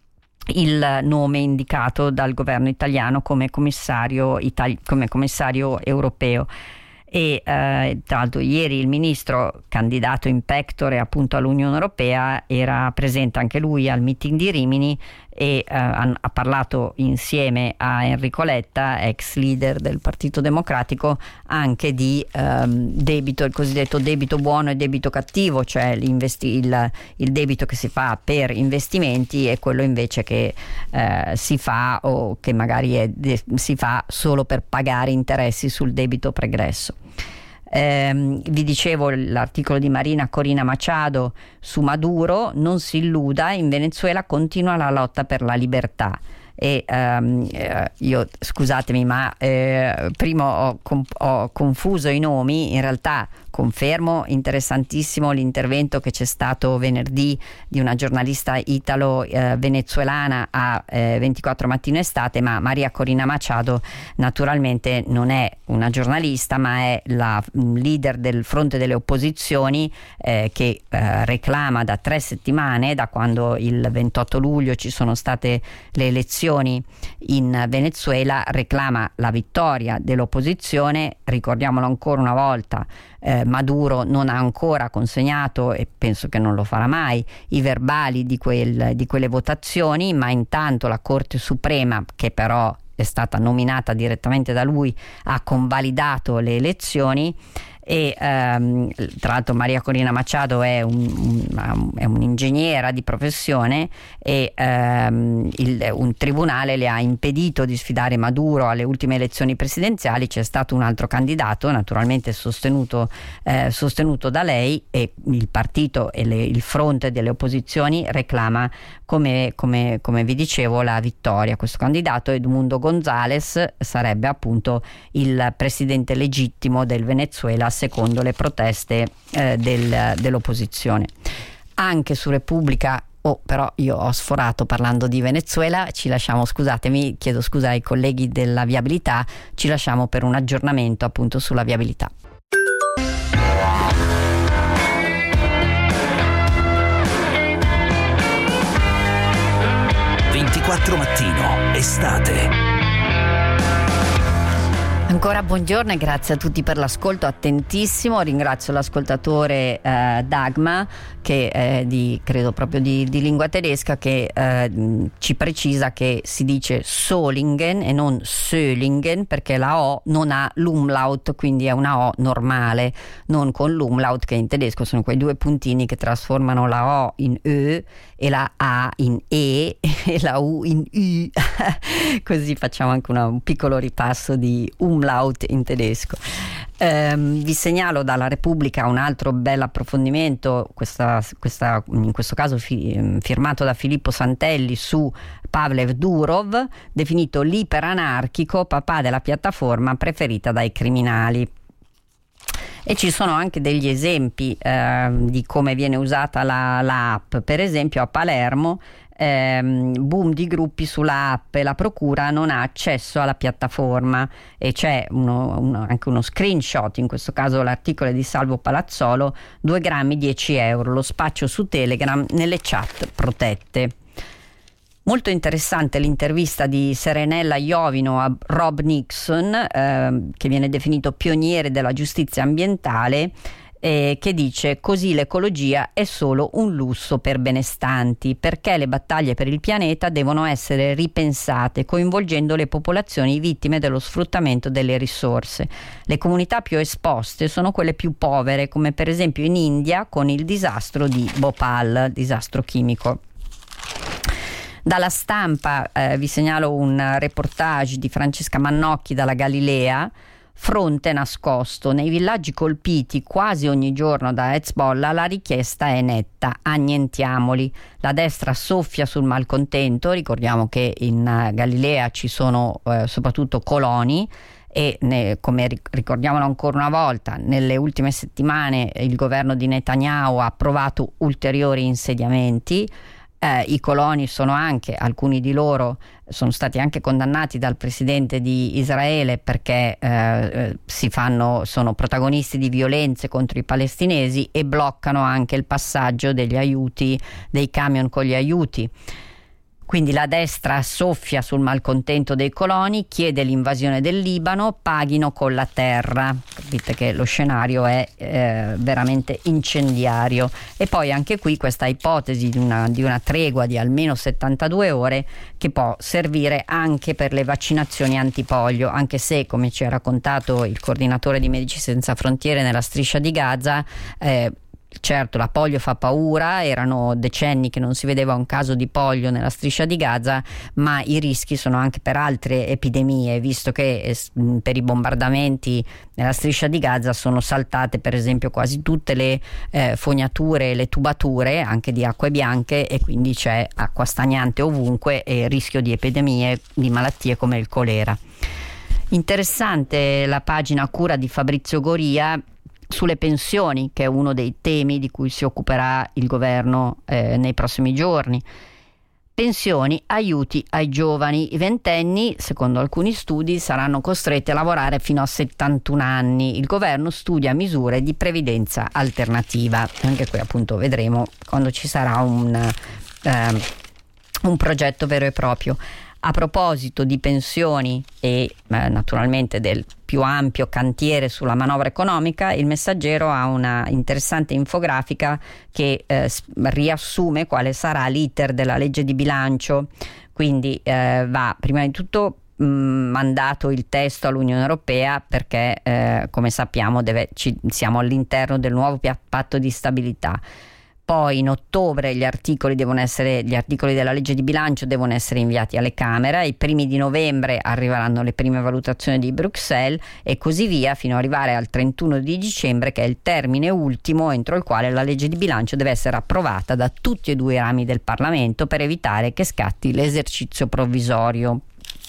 il nome indicato dal governo italiano come commissario, itali- come commissario europeo. E eh, tra l'altro ieri il ministro, candidato in pectore appunto all'Unione Europea, era presente anche lui al meeting di Rimini e eh, ha, ha parlato insieme a Enrico Letta, ex leader del Partito Democratico, anche di ehm, debito, il cosiddetto debito buono e debito cattivo, cioè il, il debito che si fa per investimenti e quello invece che eh, si fa o che magari è, de, si fa solo per pagare interessi sul debito pregresso. Eh, vi dicevo l'articolo di Marina Corina Machado su Maduro: non si illuda, in Venezuela continua la lotta per la libertà. E ehm, io, scusatemi, ma eh, prima ho, ho confuso i nomi. In realtà confermo, interessantissimo l'intervento che c'è stato venerdì di una giornalista italo-venezuelana eh, a eh, ventiquattro Mattino Estate, ma Maria Corina Machado naturalmente non è una giornalista, ma è la leader del fronte delle opposizioni eh, che eh, reclama da tre settimane, da quando il ventotto luglio ci sono state le elezioni in Venezuela, reclama la vittoria dell'opposizione. Ricordiamolo ancora una volta, eh, Maduro non ha ancora consegnato, e penso che non lo farà mai, i verbali di, quel, di quelle votazioni, ma intanto la Corte Suprema, che però è stata nominata direttamente da lui, ha convalidato le elezioni. E ehm, tra l'altro Maria Corina Machado è, un, un, è un'ingegnera di professione e ehm, il, un tribunale le ha impedito di sfidare Maduro alle ultime elezioni presidenziali. C'è stato un altro candidato, naturalmente sostenuto, eh, sostenuto da lei, e il partito e le, il fronte delle opposizioni reclama, come, come, come vi dicevo, la vittoria. Questo candidato, Edmundo González, sarebbe appunto il presidente legittimo del Venezuela secondo le proteste eh, del, dell'opposizione. Anche su Repubblica Oh, però io ho sforato parlando di Venezuela, ci lasciamo, scusatemi, chiedo scusa ai colleghi della viabilità, ci lasciamo per un aggiornamento appunto sulla viabilità. ventiquattro Mattino, estate. Ancora buongiorno e grazie a tutti per l'ascolto attentissimo. Ringrazio l'ascoltatore eh, Dagma, che è di, credo proprio di, di lingua tedesca, che eh, ci precisa che si dice Solingen e non Sölingen, perché la O non ha l'umlaut, quindi è una O normale, non con l'umlaut, che in tedesco sono quei due puntini che trasformano la O in Ö e la A in E e la U in U. Così facciamo anche una, un piccolo ripasso di umlaut in tedesco. Um, vi segnalo dalla Repubblica un altro bel approfondimento, questa, questa, in questo caso fi, firmato da Filippo Santelli, su Pavlev Durov, definito l'iperanarchico, papà della piattaforma preferita dai criminali. E ci sono anche degli esempi eh, di come viene usata la, la app. Per esempio a Palermo, ehm, boom di gruppi sulla app e la procura non ha accesso alla piattaforma, e c'è uno, uno, anche uno screenshot, in questo caso l'articolo è di Salvo Palazzolo, due grammi dieci euro, lo spaccio su Telegram nelle chat protette. Molto interessante l'intervista di Serenella Iovino a Rob Nixon, eh, che viene definito pioniere della giustizia ambientale, eh, che dice: così l'ecologia è solo un lusso per benestanti, perché le battaglie per il pianeta devono essere ripensate, coinvolgendo le popolazioni vittime dello sfruttamento delle risorse. Le comunità più esposte sono quelle più povere, come per esempio in India con il disastro di Bhopal, disastro chimico. Dalla Stampa eh, vi segnalo un reportage di Francesca Mannocchi dalla Galilea. Fronte nascosto. Nei villaggi colpiti quasi ogni giorno da Hezbollah la richiesta è netta: annientiamoli. La destra soffia sul malcontento. Ricordiamo che in uh, Galilea ci sono uh, soprattutto coloni, e ne, come ricordiamolo ancora una volta, nelle ultime settimane il governo di Netanyahu ha approvato ulteriori insediamenti. Eh, I coloni sono anche, alcuni di loro sono stati anche condannati dal presidente di Israele perché eh, si fanno, sono protagonisti di violenze contro i palestinesi e bloccano anche il passaggio degli aiuti, dei camion con gli aiuti. Quindi la destra soffia sul malcontento dei coloni, chiede l'invasione del Libano, paghino con la terra. Capite che lo scenario è eh, veramente incendiario. E poi anche qui questa ipotesi di una, di una tregua di almeno settantadue ore, che può servire anche per le vaccinazioni antipolio, anche se, come ci ha raccontato il coordinatore di Medici Senza Frontiere nella striscia di Gaza, eh, certo la polio fa paura, erano decenni che non si vedeva un caso di polio nella striscia di Gaza, ma i rischi sono anche per altre epidemie, visto che eh, per i bombardamenti nella striscia di Gaza sono saltate per esempio quasi tutte le eh, fognature e le tubature anche di acque bianche, e quindi c'è acqua stagnante ovunque e rischio di epidemie, di malattie come il colera. Interessante la pagina a cura di Fabrizio Goria sulle pensioni, che è uno dei temi di cui si occuperà il governo eh, nei prossimi giorni. Pensioni, aiuti ai giovani. I ventenni, secondo alcuni studi, saranno costretti a lavorare fino a settantuno anni. Il governo studia misure di previdenza alternativa. Anche qui appunto vedremo quando ci sarà un, eh, un progetto vero e proprio. A proposito di pensioni e eh, naturalmente del più ampio cantiere sulla manovra economica, il Messaggero ha una interessante infografica che eh, riassume quale sarà l'iter della legge di bilancio. Quindi eh, va prima di tutto mh, mandato il testo all'Unione Europea, perché eh, come sappiamo deve, ci, siamo all'interno del nuovo patto di stabilità. Poi in ottobre gli articoli devono essere, gli articoli della legge di bilancio devono essere inviati alle Camere, ai primi di novembre arriveranno le prime valutazioni di Bruxelles e così via, fino ad arrivare al trentuno di dicembre, che è il termine ultimo entro il quale la legge di bilancio deve essere approvata da tutti e due i rami del Parlamento per evitare che scatti l'esercizio provvisorio.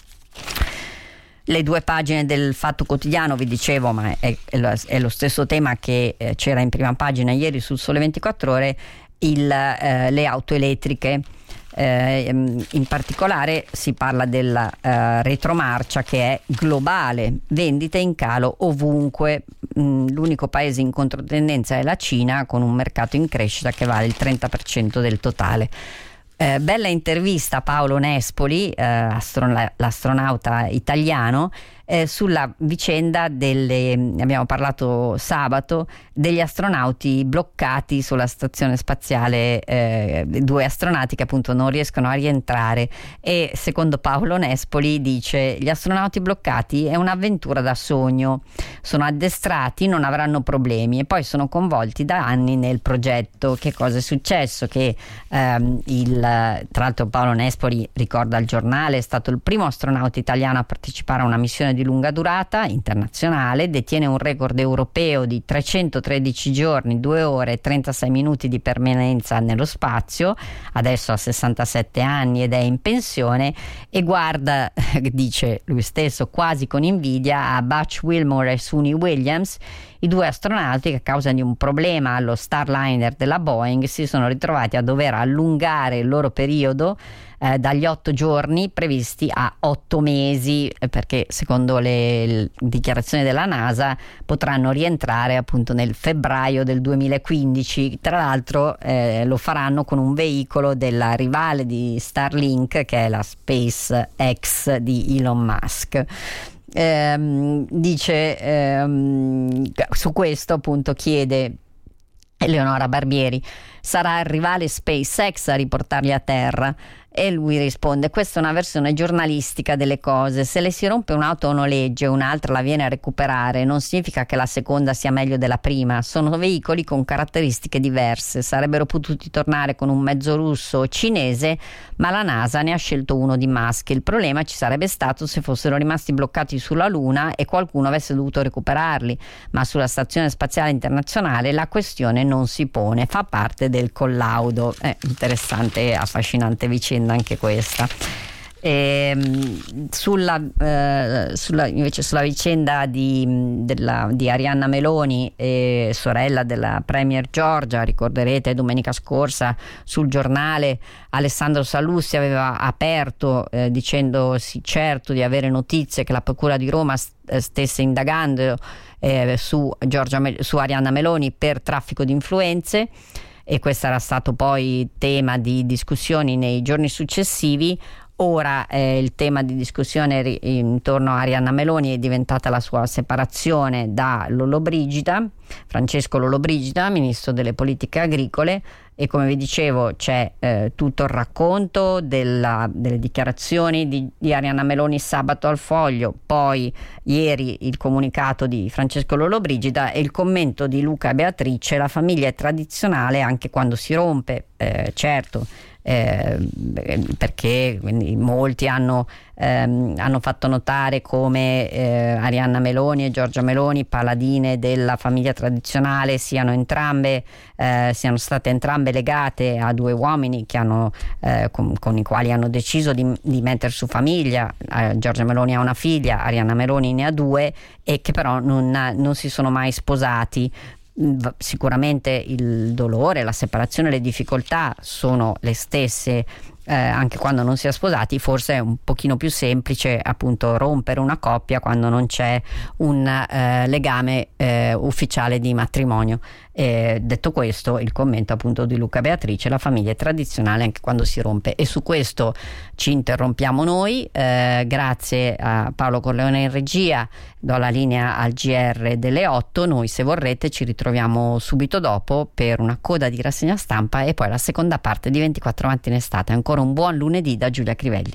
Le due pagine del Fatto Quotidiano, vi dicevo, ma è, è, lo, è lo stesso tema che eh, c'era in prima pagina ieri sul Sole ventiquattro Ore, il, eh, le auto elettriche. Eh, in particolare si parla della eh, retromarcia, che è globale, vendite in calo ovunque. Mm, l'unico paese in controtendenza è la Cina, con un mercato in crescita che vale il trenta per cento del totale. Eh, bella intervista a Paolo Nespoli, eh, astron- l'astronauta italiano, eh, sulla vicenda delle, abbiamo parlato sabato, degli astronauti bloccati sulla stazione spaziale, eh, due astronauti che appunto non riescono a rientrare, e secondo Paolo Nespoli, dice: gli astronauti bloccati è un'avventura da sogno, sono addestrati, non avranno problemi, e poi sono coinvolti da anni nel progetto. Che cosa è successo? Che ehm, il tra l'altro Paolo Nespoli, ricorda al giornale, è stato il primo astronauta italiano a partecipare a una missione di lunga durata internazionale, detiene un record europeo di trecentotredici giorni, due ore e trentasei minuti di permanenza nello spazio, adesso ha sessantasette anni ed è in pensione, e guarda, dice lui stesso, quasi con invidia a Butch Wilmore e Suni Williams, i due astronauti che a causa di un problema allo Starliner della Boeing si sono ritrovati a dover allungare il loro periodo eh, dagli otto giorni previsti a otto mesi, eh, perché secondo le, le dichiarazioni della NASA potranno rientrare appunto nel febbraio del duemilaquindici. Tra l'altro eh, lo faranno con un veicolo della rivale di Starlink, che è la SpaceX di Elon Musk. Eh, dice ehm, su questo appunto chiede Eleonora Barbieri: sarà il rivale SpaceX a riportarli a terra? E lui risponde: questa è una versione giornalistica delle cose, se le si rompe un'auto a noleggio e un'altra la viene a recuperare non significa che la seconda sia meglio della prima, sono veicoli con caratteristiche diverse, sarebbero potuti tornare con un mezzo russo o cinese, ma la NASA ne ha scelto uno di Musk. Il problema ci sarebbe stato se fossero rimasti bloccati sulla Luna e qualcuno avesse dovuto recuperarli, ma sulla Stazione Spaziale Internazionale la questione non si pone, fa parte del collaudo. È interessante e affascinante vicenda anche questa. E, sulla, eh, sulla, invece sulla vicenda di, della, di Arianna Meloni, eh, sorella della Premier Giorgia, ricorderete domenica scorsa sul giornale Alessandro Sallusti aveva aperto eh, dicendosi certo di avere notizie che la Procura di Roma st- stesse indagando eh, su, Giorgia, su Arianna Meloni per traffico di influenze, e questo era stato poi tema di discussioni nei giorni successivi. Ora eh, il tema di discussione ri- intorno a Arianna Meloni è diventata la sua separazione da Lollobrigida, Francesco Lollobrigida, ministro delle politiche agricole, e come vi dicevo c'è eh, tutto il racconto della, delle dichiarazioni di, di Arianna Meloni sabato al Foglio, poi ieri il comunicato di Francesco Lollobrigida e il commento di Luca Beatrice: la famiglia è tradizionale anche quando si rompe, eh, certo. Eh, perché quindi molti hanno, ehm, hanno fatto notare come eh, Arianna Meloni e Giorgia Meloni, paladine della famiglia tradizionale, siano entrambe eh, siano state entrambe legate a due uomini che hanno, eh, con, con i quali hanno deciso di, di mettere su famiglia. eh, Giorgia Meloni ha una figlia, Arianna Meloni ne ha due, e che però non, non si sono mai sposati. Sicuramente il dolore, la separazione, le difficoltà sono le stesse eh, anche quando non si è sposati. Forse è un pochino più semplice appunto rompere una coppia quando non c'è un eh, legame eh, ufficiale di matrimonio. Eh, detto questo, il commento appunto di Luca Beatrice: la famiglia è tradizionale anche quando si rompe. E su questo ci interrompiamo noi. Eh, grazie a Paolo Corleone in regia, do la linea al G R delle otto. Noi, se vorrete, ci ritroviamo subito dopo per una coda di rassegna stampa e poi la seconda parte di ventiquattro Matti in Estate. Ancora un buon lunedì da Giulia Crivelli.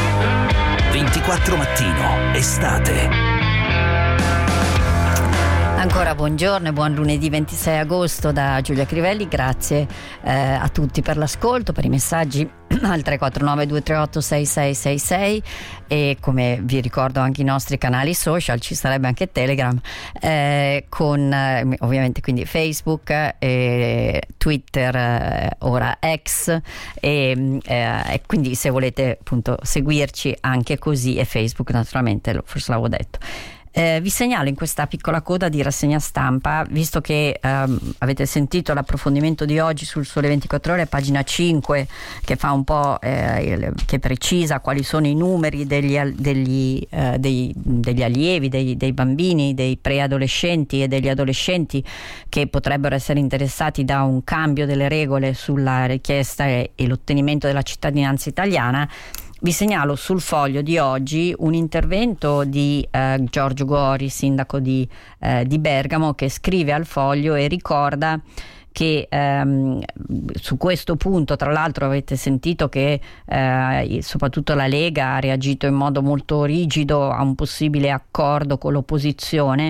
ventiquattro Mattino Estate. Ancora buongiorno e buon lunedì ventisei agosto da Giulia Crivelli, grazie eh, a tutti per l'ascolto, per i messaggi al tre quattro nove due tre otto sei sei sei sei e come vi ricordo anche i nostri canali social, ci sarebbe anche Telegram eh, con eh, ovviamente quindi Facebook, eh, Twitter, eh, ora X e, eh, e quindi se volete appunto seguirci anche così, e Facebook naturalmente, forse l'avevo detto. Eh, vi segnalo in questa piccola coda di rassegna stampa, visto che ehm, avete sentito l'approfondimento di oggi sul Sole ventiquattro Ore, pagina cinque, che fa un po' eh, che precisa quali sono i numeri degli, degli, eh, dei, degli allievi, dei, dei bambini, dei preadolescenti e degli adolescenti che potrebbero essere interessati da un cambio delle regole sulla richiesta e, e l'ottenimento della cittadinanza italiana. Vi segnalo sul Foglio di oggi un intervento di eh, Giorgio Gori, sindaco di, eh, di Bergamo, che scrive al Foglio e ricorda che ehm, su questo punto, tra l'altro avete sentito che eh, soprattutto la Lega ha reagito in modo molto rigido a un possibile accordo con l'opposizione,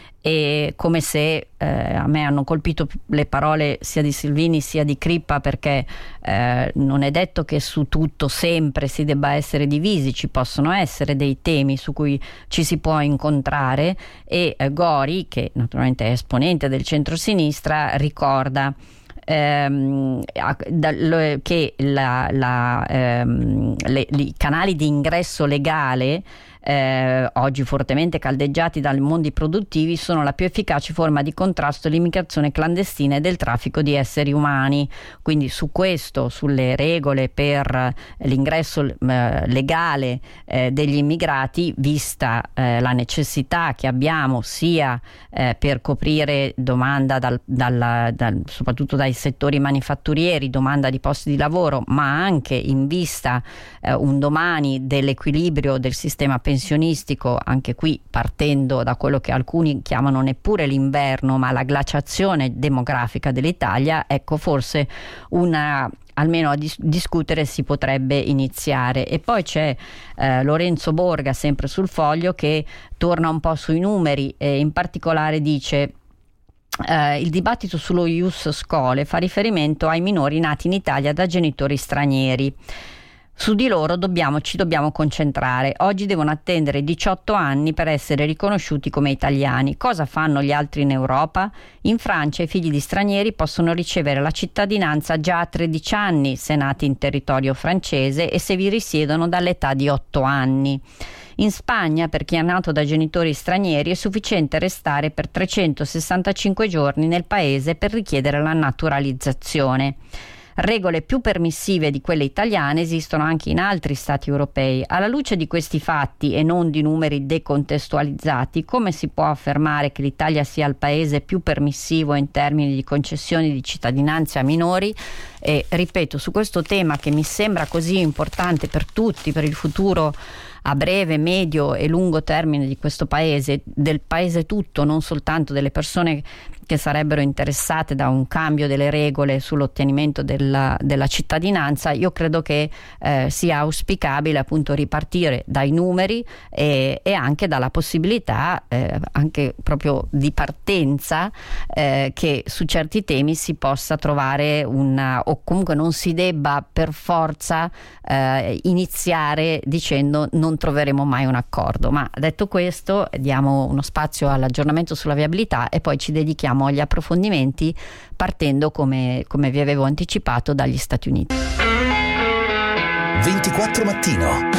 e come se eh, a me hanno colpito le parole sia di Salvini sia di Crippa, perché eh, non è detto che su tutto sempre si debba essere divisi, ci possono essere dei temi su cui ci si può incontrare, e eh, Gori, che naturalmente è esponente del centrosinistra, ricorda Ehm, che la, la, ehm, le, i canali di ingresso legale, eh, oggi fortemente caldeggiati dai mondi produttivi, sono la più efficace forma di contrasto all'immigrazione clandestina e del traffico di esseri umani. Quindi su questo, sulle regole per l'ingresso eh, legale eh, degli immigrati, vista eh, la necessità che abbiamo sia eh, per coprire domanda dal, dal, dal, soprattutto dai settori manifatturieri, domanda di posti di lavoro, ma anche in vista eh, un domani dell'equilibrio del sistema pensionistico, anche qui partendo da quello che alcuni chiamano neppure l'inverno ma la glaciazione demografica dell'Italia, ecco forse una almeno a dis- discutere si potrebbe iniziare. E poi c'è eh, Lorenzo Borga, sempre sul Foglio, che torna un po' sui numeri e in particolare dice: Uh, il dibattito sullo ius scholae fa riferimento ai minori nati in Italia da genitori stranieri. Su di loro dobbiamo, ci dobbiamo concentrare. Oggi devono attendere diciotto anni per essere riconosciuti come italiani. Cosa fanno gli altri in Europa? In Francia i figli di stranieri possono ricevere la cittadinanza già a tredici anni se nati in territorio francese e se vi risiedono dall'età di otto anni. In Spagna, per chi è nato da genitori stranieri, è sufficiente restare per trecentosessantacinque giorni nel paese per richiedere la naturalizzazione. Regole più permissive di quelle italiane esistono anche in altri stati europei. Alla luce di questi fatti e non di numeri decontestualizzati, come si può affermare che l'Italia sia il paese più permissivo in termini di concessioni di cittadinanza a minori? E ripeto, su questo tema che mi sembra così importante per tutti, per il futuro a breve, medio e lungo termine di questo paese, del paese tutto, non soltanto delle persone che sarebbero interessate da un cambio delle regole sull'ottenimento della, della cittadinanza, io credo che eh, sia auspicabile appunto ripartire dai numeri e, e anche dalla possibilità eh, anche proprio di partenza eh, che su certi temi si possa trovare una, o comunque non si debba per forza eh, iniziare dicendo non troveremo mai un accordo. Ma detto questo, diamo uno spazio all'aggiornamento sulla viabilità e poi ci dedichiamo agli approfondimenti, partendo come, come vi avevo anticipato dagli Stati Uniti. ventiquattro Mattino.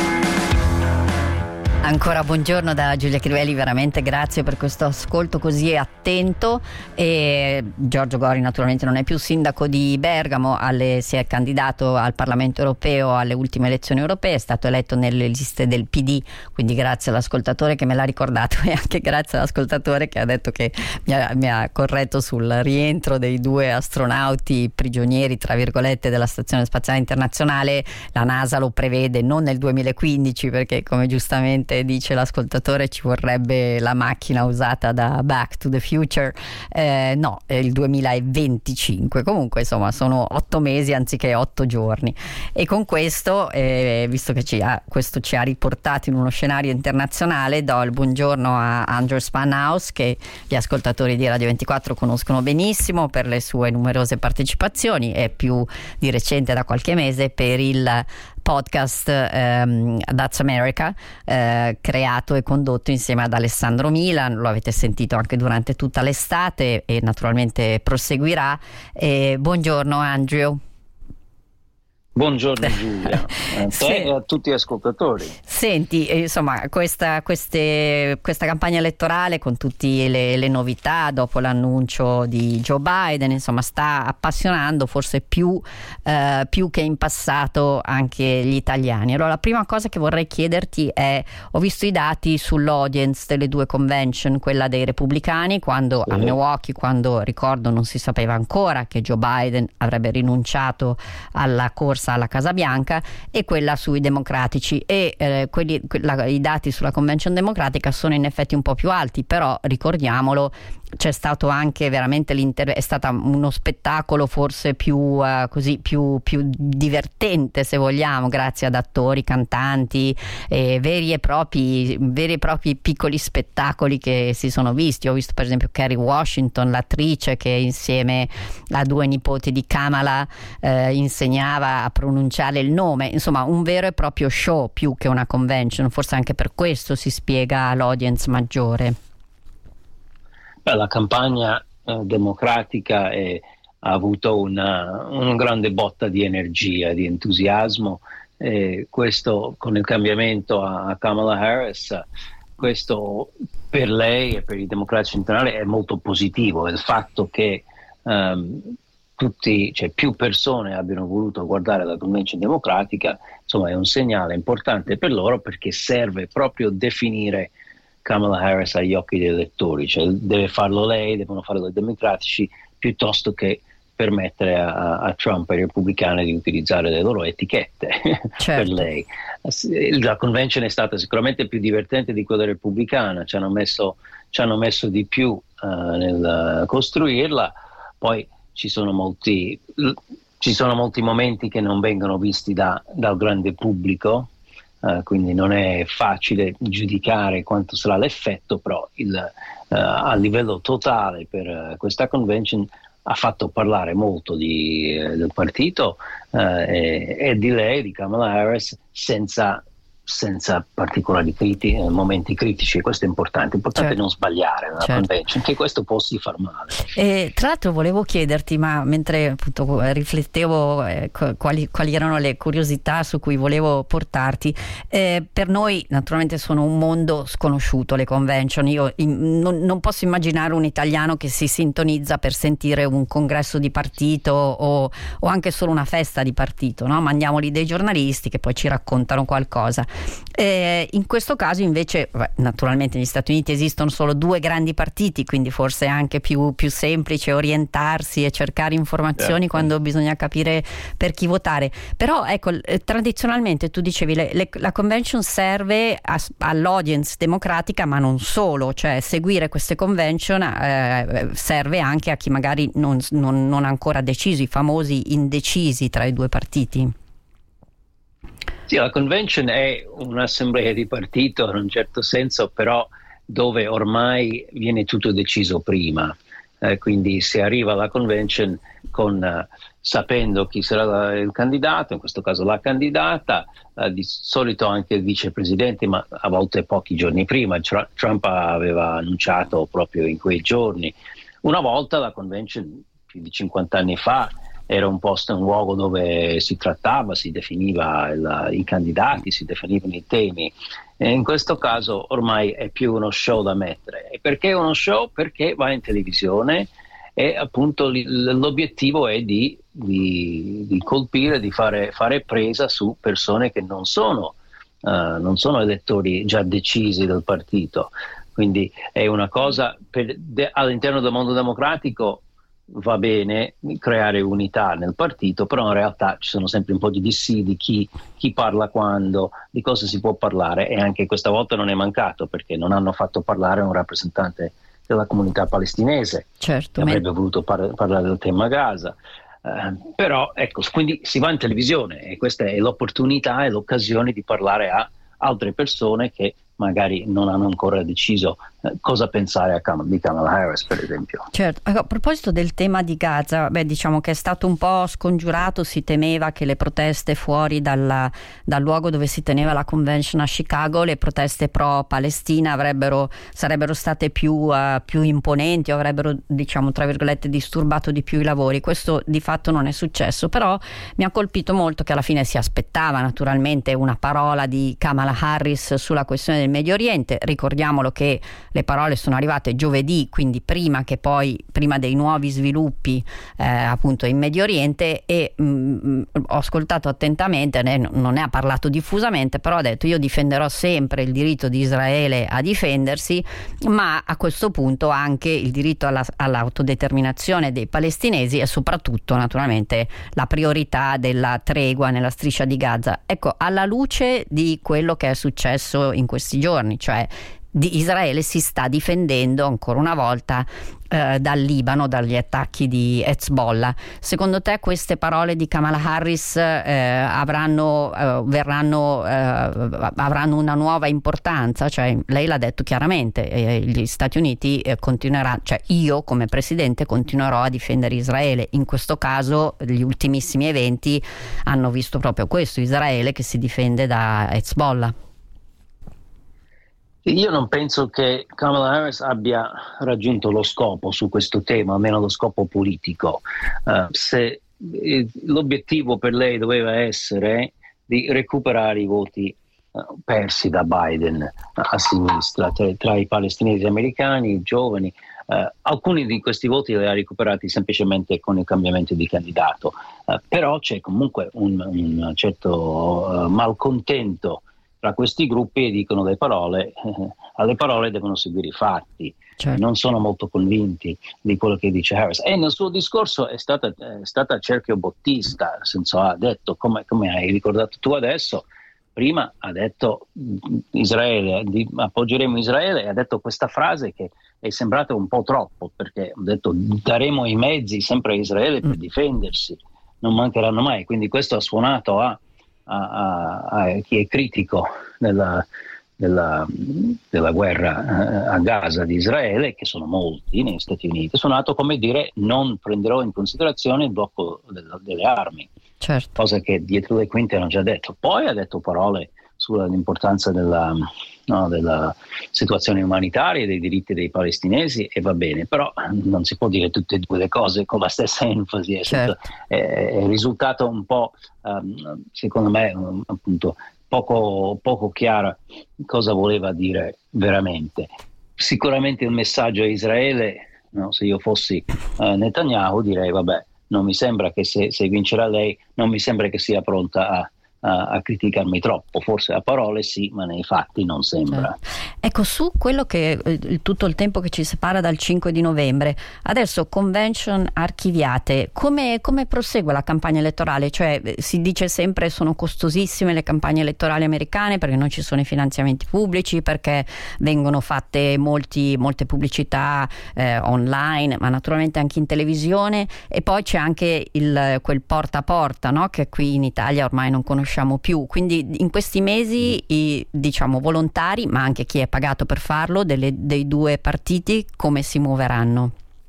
Ancora buongiorno da Giulia Crivelli, veramente grazie per questo ascolto così attento. E Giorgio Gori naturalmente non è più sindaco di Bergamo, alle, si è candidato al Parlamento europeo alle ultime elezioni europee, è stato eletto nelle liste del P D, quindi grazie all'ascoltatore che me l'ha ricordato e anche grazie all'ascoltatore che ha detto che mi ha, mi ha corretto sul rientro dei due astronauti prigionieri tra virgolette della Stazione Spaziale Internazionale. La NASA lo prevede non nel duemilaquindici perché, come giustamente giustamente dice l'ascoltatore ci vorrebbe la macchina usata da Back to the Future, eh, no, è il duemilaventicinque, comunque insomma sono otto mesi anziché otto giorni, e con questo, eh, visto che ci ha, questo ci ha riportato in uno scenario internazionale, do il buongiorno a Andrew Spanhaus, che gli ascoltatori di Radio ventiquattro conoscono benissimo per le sue numerose partecipazioni e più di recente da qualche mese per il podcast um, That's America, eh, creato e condotto insieme ad Alessandro Milan. Lo avete sentito anche durante tutta l'estate e naturalmente proseguirà. E buongiorno Andrew. Buongiorno Giulia, a te e a tutti gli ascoltatori. Senti, insomma, questa, queste, questa campagna elettorale con tutte le, le novità dopo l'annuncio di Joe Biden, insomma, sta appassionando forse più, eh, più che in passato anche gli italiani. Allora, la prima cosa che vorrei chiederti è: ho visto i dati sull'audience delle due convention, quella dei repubblicani, quando sì. a Milwaukee, quando ricordo non si sapeva ancora che Joe Biden avrebbe rinunciato alla corsa alla Casa Bianca, e quella sui democratici, e eh, quelli, la, i dati sulla convention democratica sono in effetti un po' più alti, però ricordiamolo, c'è stato anche veramente l'inter- è stato uno spettacolo forse più uh, così più, più divertente, se vogliamo, grazie ad attori, cantanti, eh, veri e propri veri e propri piccoli spettacoli che si sono visti. Ho visto per esempio Kerry Washington, l'attrice, che insieme a due nipoti di Kamala eh, insegnava a pronunciare il nome, insomma un vero e proprio show più che una convention. Forse anche per questo si spiega l'audience maggiore. Beh, la campagna eh, democratica è, ha avuto una, una grande botta di energia, di entusiasmo, e questo con il cambiamento a Kamala Harris, questo per lei e per i democratici in generale è molto positivo. Il fatto che um, tutti, cioè più persone abbiano voluto guardare la convention democratica, insomma è un segnale importante per loro, perché serve proprio definire Kamala Harris agli occhi degli elettori, cioè deve farlo lei, devono farlo i democratici, piuttosto che permettere a, a Trump e ai repubblicani di utilizzare le loro etichette certo. per lei. La convention è stata sicuramente più divertente di quella repubblicana, ci hanno messo, ci hanno messo di più uh, nel costruirla, poi ci sono molti, ci sono molti momenti che non vengono visti da, dal grande pubblico. Uh, quindi non è facile giudicare quanto sarà l'effetto, però il, uh, a livello totale per uh, questa convention ha fatto parlare molto di, uh, del partito uh, e, e di lei, di Kamala Harris, senza, senza particolari criti, eh, momenti critici. Questo è importante, è importante certo. non sbagliare nella certo. convention, che questo può si far male. E tra l'altro volevo chiederti, ma mentre appunto riflettevo eh, quali, quali erano le curiosità su cui volevo portarti, eh, per noi naturalmente sono un mondo sconosciuto le convention. Io in, non, non posso immaginare un italiano che si sintonizza per sentire un congresso di partito o, o anche solo una festa di partito, no? Mandiamo lì dei giornalisti che poi ci raccontano qualcosa. Eh, in questo caso invece naturalmente negli Stati Uniti esistono solo due grandi partiti, quindi forse è anche più, più semplice orientarsi e cercare informazioni certo. quando bisogna capire per chi votare. Però ecco, eh, tradizionalmente tu dicevi le, le, la convention serve a, all'audience democratica, ma non solo, cioè seguire queste convention eh, serve anche a chi magari non, non, non ha ancora deciso, i famosi indecisi tra i due partiti. Sì, la convention è un'assemblea di partito in un certo senso, però dove ormai viene tutto deciso prima, eh, quindi si arriva alla convention con, uh, sapendo chi sarà la, il candidato, in questo caso la candidata, uh, di solito anche il vicepresidente, ma a volte pochi giorni prima. Tr- Trump aveva annunciato proprio in quei giorni. Una volta la convention, più di cinquanta anni fa, era un posto, un luogo dove si trattava, si definiva il, i candidati, si definivano i temi. E in questo caso ormai è più uno show da mettere. E perché uno show? Perché va in televisione e appunto l'obiettivo è di, di, di colpire, di fare, fare presa su persone che non sono, uh, non sono elettori già decisi del partito. Quindi è una cosa per, de, all'interno del mondo democratico. va bene creare unità nel partito, però in realtà ci sono sempre un po' di dissidi, chi, chi parla quando, di cosa si può parlare, e anche questa volta non è mancato, perché non hanno fatto parlare un rappresentante della comunità palestinese, certo, che avrebbe me... voluto par- parlare del tema Gaza. Uh, però ecco, quindi si va in televisione e questa è l'opportunità e l'occasione di parlare a altre persone che magari non hanno ancora deciso eh, cosa pensare a Kam- di Kamala Harris, per esempio. Certo. A proposito del tema di Gaza, beh, diciamo che è stato un po' scongiurato, si temeva che le proteste fuori dalla, dal luogo dove si teneva la convention a Chicago, le proteste pro-Palestina avrebbero, sarebbero state più, uh, più imponenti, o avrebbero, diciamo, tra virgolette, disturbato di più i lavori. Questo di fatto non è successo, però mi ha colpito molto che alla fine si aspettava naturalmente una parola di Kamala Harris sulla questione del Medio Oriente. Ricordiamolo che le parole sono arrivate giovedì, quindi prima che poi prima dei nuovi sviluppi eh, appunto in Medio Oriente, e mh, ho ascoltato attentamente, ne, non ne ha parlato diffusamente, però ha detto: io difenderò sempre il diritto di Israele a difendersi, ma a questo punto anche il diritto alla, all'autodeterminazione dei palestinesi, e soprattutto naturalmente la priorità della tregua nella striscia di Gaza. Ecco, alla luce di quello che è successo in questi giorni, cioè di Israele si sta difendendo ancora una volta eh, dal Libano, dagli attacchi di Hezbollah. Secondo te queste parole di Kamala Harris eh, avranno eh, verranno eh, avranno una nuova importanza? Cioè, lei l'ha detto chiaramente, eh, gli Stati Uniti eh, continuerà, cioè io come presidente continuerò a difendere Israele. In questo caso gli ultimissimi eventi hanno visto proprio questo, Israele che si difende da Hezbollah. Io non penso che Kamala Harris abbia raggiunto lo scopo su questo tema, almeno lo scopo politico. Uh, se eh, l'obiettivo per lei doveva essere di recuperare i voti uh, persi da Biden a sinistra, tra, tra i palestinesi americani, i giovani, uh, alcuni di questi voti li ha recuperati semplicemente con il cambiamento di candidato, uh, però c'è comunque un, un certo uh, malcontento tra questi gruppi, e dicono le parole, eh, alle parole devono seguire i fatti. Certo. Non sono molto convinti di quello che dice Harris, e nel suo discorso è stata, è stata cerchio bottista, nel senso, ha detto, come, come hai ricordato tu adesso, prima ha detto Israele, di, appoggeremo Israele, e ha detto questa frase che è sembrata un po' troppo, perché ha detto daremo i mezzi sempre a Israele per mm. difendersi, non mancheranno mai, quindi questo ha suonato a A, a, a chi è critico della, della, della guerra a Gaza di Israele, che sono molti negli Stati Uniti, sono nato come dire non prenderò in considerazione il blocco del, delle armi, certo. Cosa che dietro le quinte hanno già detto. Poi ha detto parole sull'importanza della, no, della situazione umanitaria e dei diritti dei palestinesi, e va bene, però non si può dire tutte e due le cose con la stessa enfasi. Certo. È, è risultato un po', um, secondo me, um, appunto poco, poco chiaro cosa voleva dire veramente. Sicuramente il messaggio a Israele, no, se io fossi uh, Netanyahu direi vabbè, non mi sembra che se, se vincerà lei, non mi sembra che sia pronta a a criticarmi troppo, forse a parole sì, ma nei fatti non sembra. Certo. Ecco, su quello che eh, tutto il tempo che ci separa dal cinque di novembre, adesso convention archiviate, come, come prosegue la campagna elettorale? Cioè si dice sempre sono costosissime le campagne elettorali americane perché non ci sono i finanziamenti pubblici, perché vengono fatte molti, molte pubblicità eh, online, ma naturalmente anche in televisione, e poi c'è anche il, quel porta a porta, no? Che qui in Italia ormai non conosciamo più. Quindi in questi mesi i, diciamo, volontari, ma anche chi è pagato per farlo, delle, dei due partiti, come si muoveranno?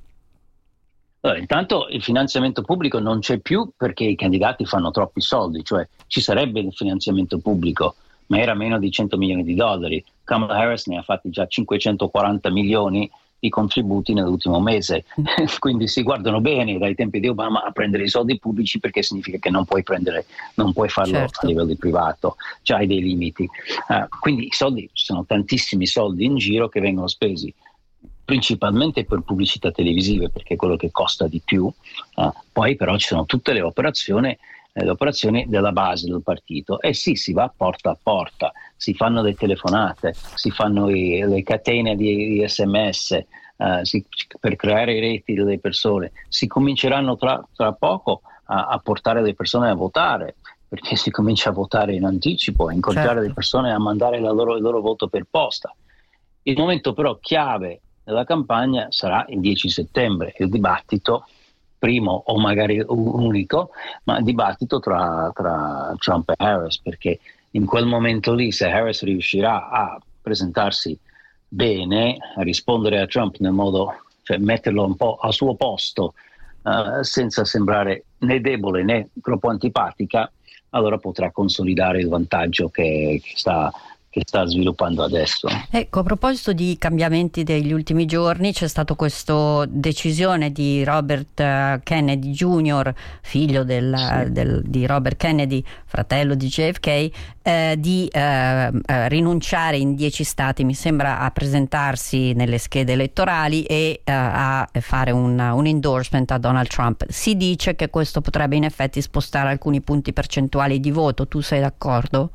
Allora, intanto il finanziamento pubblico non c'è più perché i candidati fanno troppi soldi, cioè ci sarebbe il finanziamento pubblico, ma era meno di cento milioni di dollari. Kamala Harris ne ha fatti già cinquecentoquaranta milioni di contributi nell'ultimo mese, quindi si guardano bene dai tempi di Obama a prendere i soldi pubblici, perché significa che non puoi prendere, non puoi farlo, certo, a livello di privato, cioè hai dei limiti. Uh, quindi i soldi, ci sono tantissimi soldi in giro che vengono spesi principalmente per pubblicità televisive, perché è quello che costa di più. Uh, poi però ci sono tutte le operazioni le operazioni della base del partito, e sì, si va porta a porta, si fanno le telefonate, si fanno i, le catene di, di sms, uh, si, per creare i reti delle persone. Si cominceranno tra, tra poco a, a portare le persone a votare, perché si comincia a votare in anticipo, a incoraggiare certo. le persone a mandare la loro, il loro voto per posta. Il momento però chiave della campagna sarà il dieci settembre, il dibattito primo o magari unico, ma il dibattito tra, tra Trump e Harris, perché in quel momento lì, se Harris riuscirà a presentarsi bene, a rispondere a Trump nel modo, cioè metterlo un po' al suo posto, uh, senza sembrare né debole né troppo antipatica, allora potrà consolidare il vantaggio che, che sta che sta sviluppando adesso. Ecco, a proposito di cambiamenti degli ultimi giorni, c'è stata questa decisione di Robert Kennedy Junior, figlio del, sì. del, di Robert Kennedy, fratello di J F K, eh, di eh, eh, rinunciare in dieci stati, mi sembra, a presentarsi nelle schede elettorali e eh, a fare un, un endorsement a Donald Trump. Si dice che questo potrebbe in effetti spostare alcuni punti percentuali di voto. Tu sei d'accordo?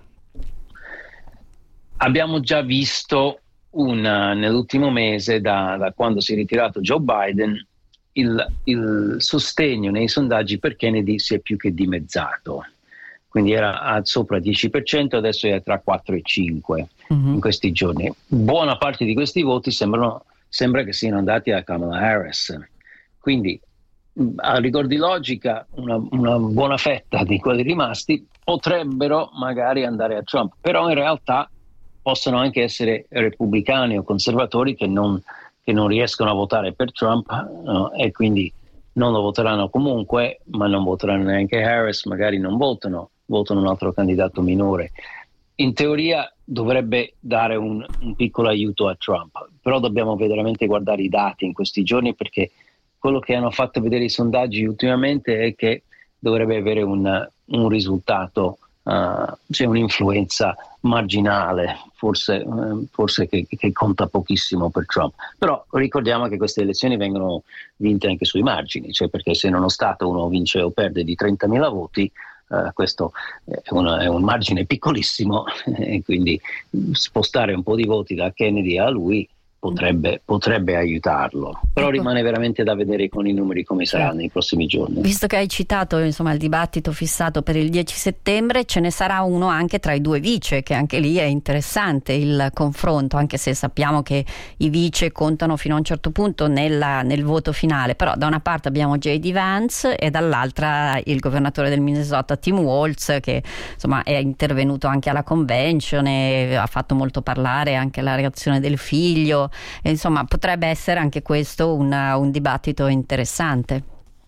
Abbiamo già visto una, nell'ultimo mese, da, da quando si è ritirato Joe Biden, il, il sostegno nei sondaggi per Kennedy si è più che dimezzato. Quindi era a sopra il dieci per cento, adesso è tra quattro e cinque mm-hmm. in questi giorni. Buona parte di questi voti sembrano, sembra che siano andati a Kamala Harris. Quindi, a rigor di logica, una, una buona fetta di quelli rimasti potrebbero magari andare a Trump, però in realtà possono anche essere repubblicani o conservatori che non, che non riescono a votare per Trump, no? E quindi non lo voteranno comunque, ma non voteranno neanche Harris, magari non votano, votano un altro candidato minore. In teoria dovrebbe dare un, un piccolo aiuto a Trump, però dobbiamo veramente guardare i dati in questi giorni, perché quello che hanno fatto vedere i sondaggi ultimamente è che dovrebbe avere un, un risultato, uh, c'è un'influenza marginale, forse, eh, forse che, che conta pochissimo per Trump. Però ricordiamo che queste elezioni vengono vinte anche sui margini, cioè perché se in uno stato uno vince o perde di trentamila voti, eh, questo è, una, è un margine piccolissimo, e quindi spostare un po' di voti da Kennedy a lui Potrebbe, potrebbe aiutarlo, però ecco. Rimane veramente da vedere con i numeri come saranno nei prossimi giorni. Visto che hai citato insomma il dibattito fissato per il dieci settembre, ce ne sarà uno anche tra i due vice, che anche lì è interessante il confronto, anche se sappiamo che i vice contano fino a un certo punto nella, nel voto finale, però da una parte abbiamo J D Vance e dall'altra il governatore del Minnesota Tim Walz, che insomma è intervenuto anche alla convention e ha fatto molto parlare anche la reazione del figlio. E insomma potrebbe essere anche questo una, un dibattito interessante.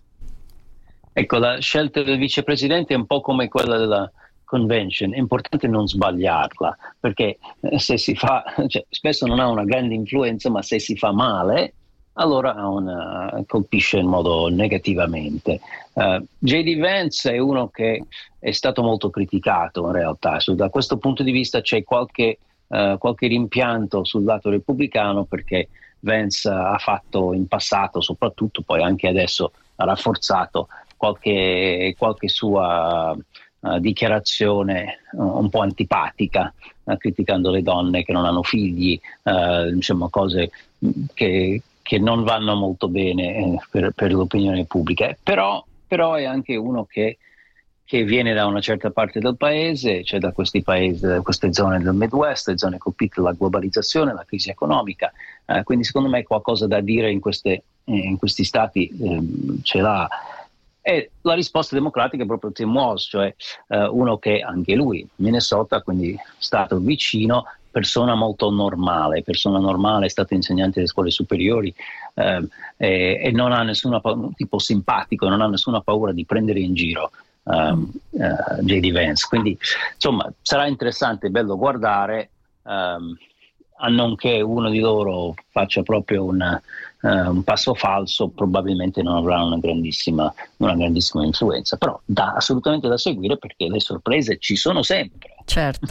Ecco, la scelta del vicepresidente è un po' come quella della convention, è importante non sbagliarla, perché se si fa, cioè, spesso non ha una grande influenza, ma se si fa male allora una, colpisce in modo negativamente. uh, J D Vance è uno che è stato molto criticato in realtà, so, da questo punto di vista c'è qualche Uh, qualche rimpianto sul lato repubblicano, perché Vance uh, ha fatto in passato, soprattutto poi anche adesso, ha rafforzato qualche, qualche sua uh, dichiarazione uh, un po' antipatica, uh, criticando le donne che non hanno figli, uh, insomma cose che, che non vanno molto bene eh, per, per l'opinione pubblica. Però, però è anche uno che che viene da una certa parte del paese, cioè da questi paesi, da queste zone del Midwest, le zone colpite dalla globalizzazione, la crisi economica, eh, quindi secondo me qualcosa da dire in, queste, eh, in questi stati eh, ce l'ha. E la risposta democratica è proprio Tim Walz, cioè eh, uno che anche lui, Minnesota, quindi stato vicino, persona molto normale, persona normale, è stato insegnante delle scuole superiori eh, e, e non ha nessuna paura, tipo simpatico, non ha nessuna paura di prendere in giro Um, uh, J D Vance, quindi insomma sarà interessante, bello guardare, um, a non che uno di loro faccia proprio una, uh, un passo falso, probabilmente non avrà una grandissima, una grandissima influenza, però da, assolutamente da seguire, perché le sorprese ci sono sempre. Certo.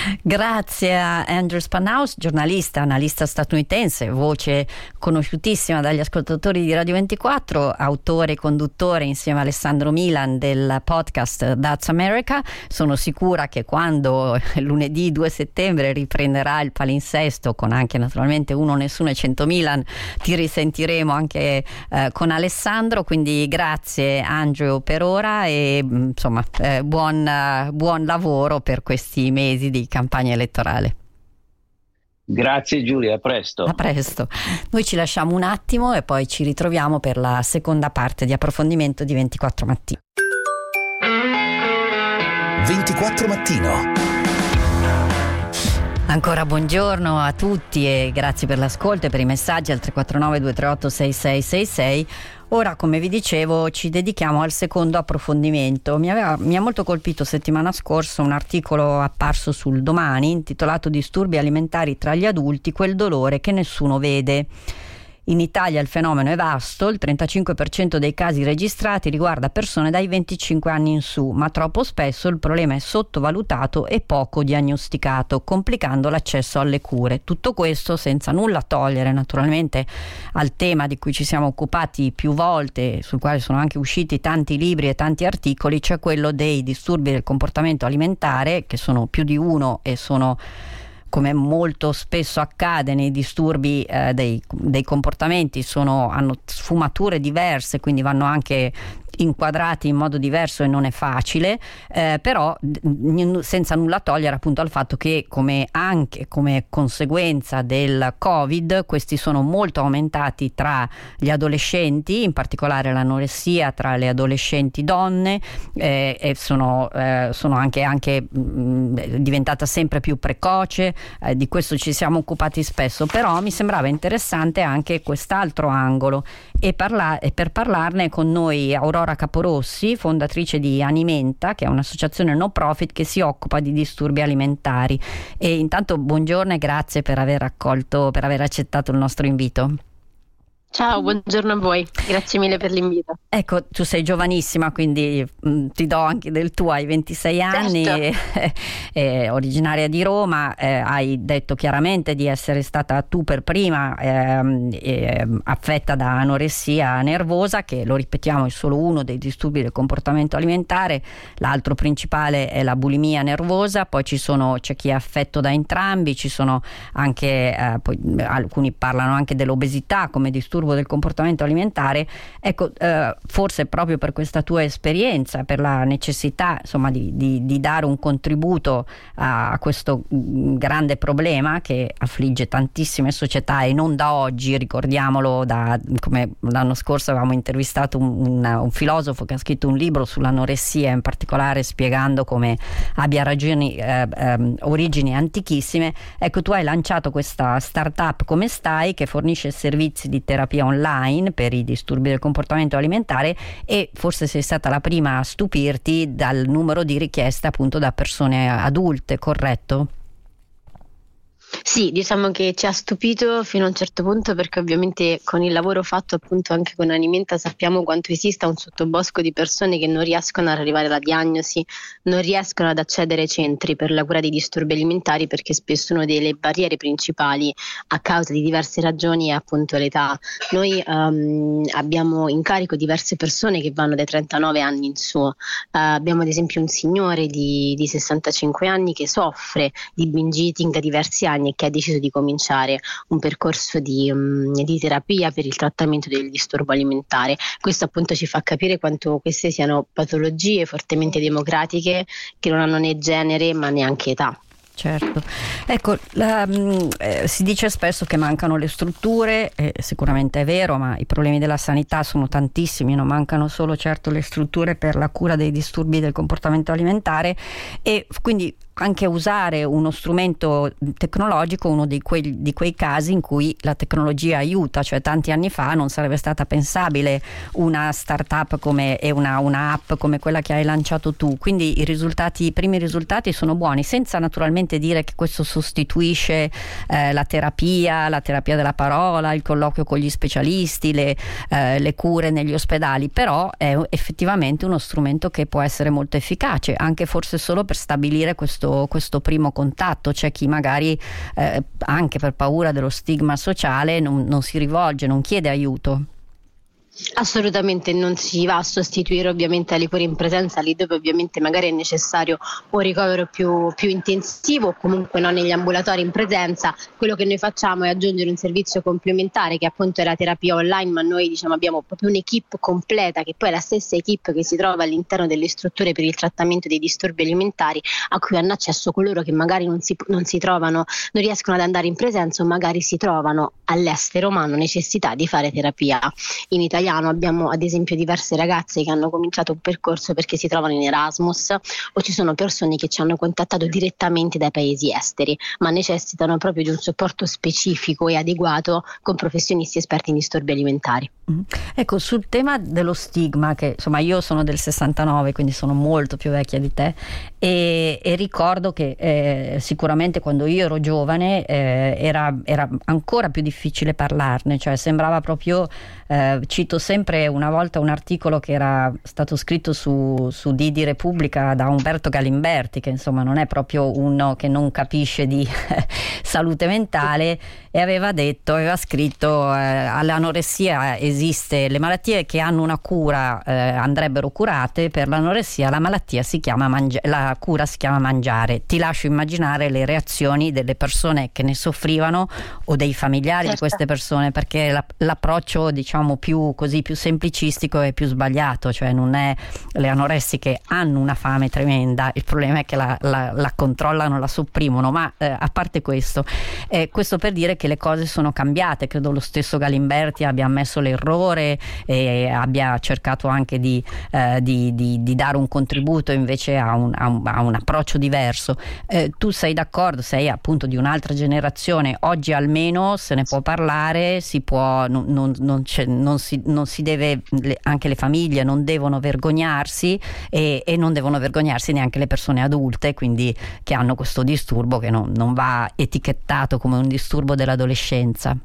Grazie a Andrew Spanhaus, giornalista, analista statunitense, voce conosciutissima dagli ascoltatori di Radio ventiquattro, autore e conduttore insieme a Alessandro Milan del podcast That's America. Sono sicura che quando lunedì due settembre riprenderà il palinsesto con anche naturalmente Uno Nessuno e cento Milan, ti risentiremo anche eh, con Alessandro, quindi grazie Andrew per ora e insomma eh, buon, uh, buon lavoro per questi mesi di campagna elettorale. Grazie Giulia, a presto. A presto. Noi ci lasciamo un attimo e poi ci ritroviamo per la seconda parte di approfondimento di ventiquattro Mattino. ventiquattro Mattino. Ancora buongiorno a tutti e grazie per l'ascolto e per i messaggi al tre quattro nove due tre otto sei sei sei sei. Ora, come vi dicevo, ci dedichiamo al secondo approfondimento. Mi, aveva, mi ha molto colpito settimana scorsa un articolo apparso sul Domani intitolato Disturbi alimentari tra gli adulti, quel dolore che nessuno vede. In Italia il fenomeno è vasto, il trentacinque per cento dei casi registrati riguarda persone dai venticinque anni in su, ma troppo spesso il problema è sottovalutato e poco diagnosticato, complicando l'accesso alle cure. Tutto questo senza nulla togliere naturalmente al tema di cui ci siamo occupati più volte, sul quale sono anche usciti tanti libri e tanti articoli, cioè quello dei disturbi del comportamento alimentare, che sono più di uno e sono, come molto spesso accade nei disturbi eh, dei, dei comportamenti, sono, hanno sfumature diverse, quindi vanno anche inquadrati in modo diverso e non è facile, eh, però n- senza nulla togliere appunto al fatto che come anche come conseguenza del Covid questi sono molto aumentati tra gli adolescenti, in particolare l'anoressia tra le adolescenti donne, eh, e sono, eh, sono anche, anche mh, diventata sempre più precoce, eh, di questo ci siamo occupati spesso, però mi sembrava interessante anche quest'altro angolo e, parla- e per parlarne con noi Aurora Caporossi, fondatrice di Animenta, che è un'associazione no profit che si occupa di disturbi alimentari. E intanto buongiorno e grazie per aver accolto, per aver accettato il nostro invito. Ciao, buongiorno a voi, grazie mille per l'invito. Ecco, tu sei giovanissima, quindi mh, ti do anche del tuo, hai ventisei anni, certo. eh, eh, originaria di Roma, eh, hai detto chiaramente di essere stata tu per prima eh, eh, affetta da anoressia nervosa, che lo ripetiamo è solo uno dei disturbi del comportamento alimentare, l'altro principale è la bulimia nervosa, poi ci sono, c'è chi è affetto da entrambi, ci sono anche, eh, poi, alcuni parlano anche dell'obesità come disturbo del comportamento alimentare. Ecco, eh, forse proprio per questa tua esperienza, per la necessità insomma di, di, di dare un contributo a, a questo grande problema che affligge tantissime società e non da oggi, ricordiamolo, da, come l'anno scorso avevamo intervistato un, un, un filosofo che ha scritto un libro sull'anoressia, in particolare spiegando come abbia ragioni, eh, eh, origini antichissime. Ecco, tu hai lanciato questa startup Come Stai, che fornisce servizi di terapia online per i disturbi del comportamento alimentare, e forse sei stata la prima a stupirti dal numero di richieste appunto da persone adulte, corretto? Sì, diciamo che ci ha stupito fino a un certo punto, perché ovviamente con il lavoro fatto appunto anche con Animenta sappiamo quanto esista un sottobosco di persone che non riescono ad arrivare alla diagnosi, non riescono ad accedere ai centri per la cura dei disturbi alimentari, perché spesso una delle barriere principali a causa di diverse ragioni è appunto l'età. Noi um, abbiamo in carico diverse persone che vanno dai trentanove anni in su, uh, abbiamo ad esempio un signore di, di sessantacinque anni che soffre di binge eating da diversi anni e che ha deciso di cominciare un percorso di, um, di terapia per il trattamento del disturbo alimentare. Questo appunto ci fa capire quanto queste siano patologie fortemente democratiche che non hanno né genere ma neanche età. Certo, ecco, la, eh, si dice spesso che mancano le strutture, eh, sicuramente è vero, ma i problemi della sanità sono tantissimi, non mancano solo certo le strutture per la cura dei disturbi del comportamento alimentare, e quindi anche usare uno strumento tecnologico, uno di quei, di quei casi in cui la tecnologia aiuta, cioè tanti anni fa non sarebbe stata pensabile una startup come e una, una app come quella che hai lanciato tu, quindi i risultati, i primi risultati sono buoni, senza naturalmente assolutamente dire che questo sostituisce eh, la terapia, la terapia della parola, il colloquio con gli specialisti, le, eh, le cure negli ospedali, però è effettivamente uno strumento che può essere molto efficace, anche forse solo per stabilire questo, questo primo contatto. C'è chi magari eh, anche per paura dello stigma sociale non, non si rivolge, non chiede aiuto. Assolutamente non si va a sostituire ovviamente le cure in presenza lì dove ovviamente magari è necessario un ricovero più, più intensivo o comunque non negli ambulatori in presenza. Quello che noi facciamo è aggiungere un servizio complementare che appunto è la terapia online, ma noi diciamo abbiamo proprio un'equipe completa che poi è la stessa equipe che si trova all'interno delle strutture per il trattamento dei disturbi alimentari, a cui hanno accesso coloro che magari non si, non si trovano, non riescono ad andare in presenza o magari si trovano all'estero ma hanno necessità di fare terapia in Italia. Abbiamo ad esempio diverse ragazze che hanno cominciato un percorso perché si trovano in Erasmus, o ci sono persone che ci hanno contattato direttamente dai paesi esteri ma necessitano proprio di un supporto specifico e adeguato con professionisti esperti in disturbi alimentari. Mm. Ecco, sul tema dello stigma, che insomma io sono del sessantanove, quindi sono molto più vecchia di te, e, e ricordo che eh, sicuramente quando io ero giovane eh, era, era ancora più difficile parlarne, cioè sembrava proprio, eh, cito sempre una volta un articolo che era stato scritto su, su Didi Repubblica da Umberto Galimberti, che insomma non è proprio uno che non capisce di salute mentale, e aveva detto, aveva scritto eh, all'anoressia esiste, le malattie che hanno una cura eh, andrebbero curate, per l'anoressia la malattia si chiama mangi- la cura si chiama mangiare. Ti lascio immaginare le reazioni delle persone che ne soffrivano o dei familiari certo. di queste persone, perché la, l'approccio diciamo più così più semplicistico e più sbagliato, cioè non è le anoressiche hanno una fame tremenda, il problema è che la, la, la controllano, la sopprimono, ma eh, a parte questo eh, questo per dire che le cose sono cambiate. Credo lo stesso Galimberti abbia ammesso l'errore e abbia cercato anche di, eh, di, di, di dare un contributo invece a un, a un, a un approccio diverso. Eh, tu sei d'accordo, sei appunto di un'altra generazione, oggi almeno se ne può parlare, si può, non, non, non, c'è, non, si, non si deve, le, anche le famiglie non devono vergognarsi e, e non devono vergognarsi neanche le persone adulte, quindi che hanno questo disturbo che non, non va etichettato come un disturbo dell'adolescenza.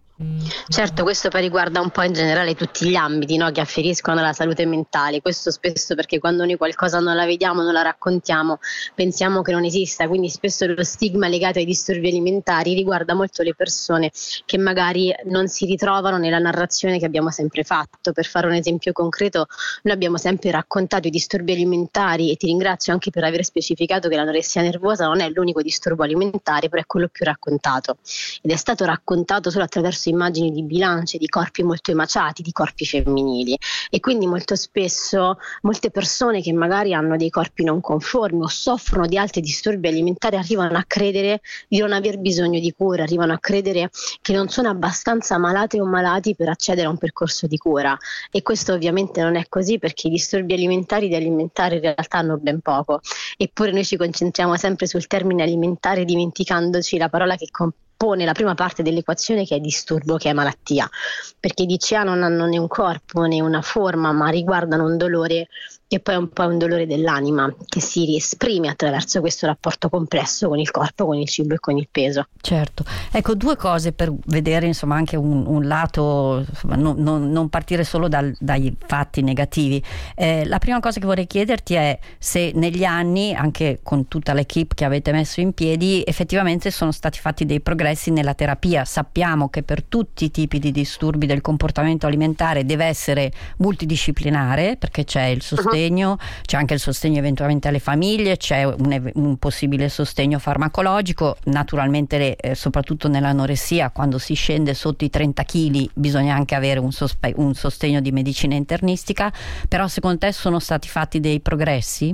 Certo, questo poi riguarda un po' in generale tutti gli ambiti, no, che afferiscono alla salute mentale. Questo spesso perché quando noi qualcosa non la vediamo, non la raccontiamo, pensiamo che non esista, quindi spesso lo stigma legato ai disturbi alimentari riguarda molto le persone che magari non si ritrovano nella narrazione che abbiamo sempre fatto. Per fare un esempio concreto, noi abbiamo sempre raccontato i disturbi alimentari, e ti ringrazio anche per aver specificato che l'anoressia nervosa non è l'unico disturbo alimentare, però è quello più raccontato, ed è stato raccontato solo attraverso immagini di bilance, di corpi molto emaciati, di corpi femminili, e quindi molto spesso molte persone che magari hanno dei corpi non conformi o soffrono di altri disturbi alimentari arrivano a credere di non aver bisogno di cura, arrivano a credere che non sono abbastanza malate o malati per accedere a un percorso di cura, e questo ovviamente non è così, perché i disturbi alimentari di alimentare in realtà hanno ben poco, eppure noi ci concentriamo sempre sul termine alimentare dimenticandoci la parola che compone pone la prima parte dell'equazione, che è disturbo, che è malattia, perché i D C A non hanno né un corpo né una forma, ma riguardano un dolore che poi è un po' un dolore dell'anima, che si esprime attraverso questo rapporto complesso con il corpo, con il cibo e con il peso. Certo, ecco, due cose per vedere insomma anche un, un lato, insomma, non, non, non partire solo dal, dai fatti negativi. Eh, la prima cosa che vorrei chiederti è se negli anni, anche con tutta l'equipe che avete messo in piedi, effettivamente sono stati fatti dei progressi nella terapia. Sappiamo che per tutti i tipi di disturbi del comportamento alimentare deve essere multidisciplinare, perché c'è il sostegno, uh-huh. c'è anche il sostegno eventualmente alle famiglie, c'è un, un possibile sostegno farmacologico, naturalmente le, eh, soprattutto nell'anoressia, quando si scende sotto i trenta chili bisogna anche avere un, sospe- un sostegno di medicina internistica. Però secondo te sono stati fatti dei progressi?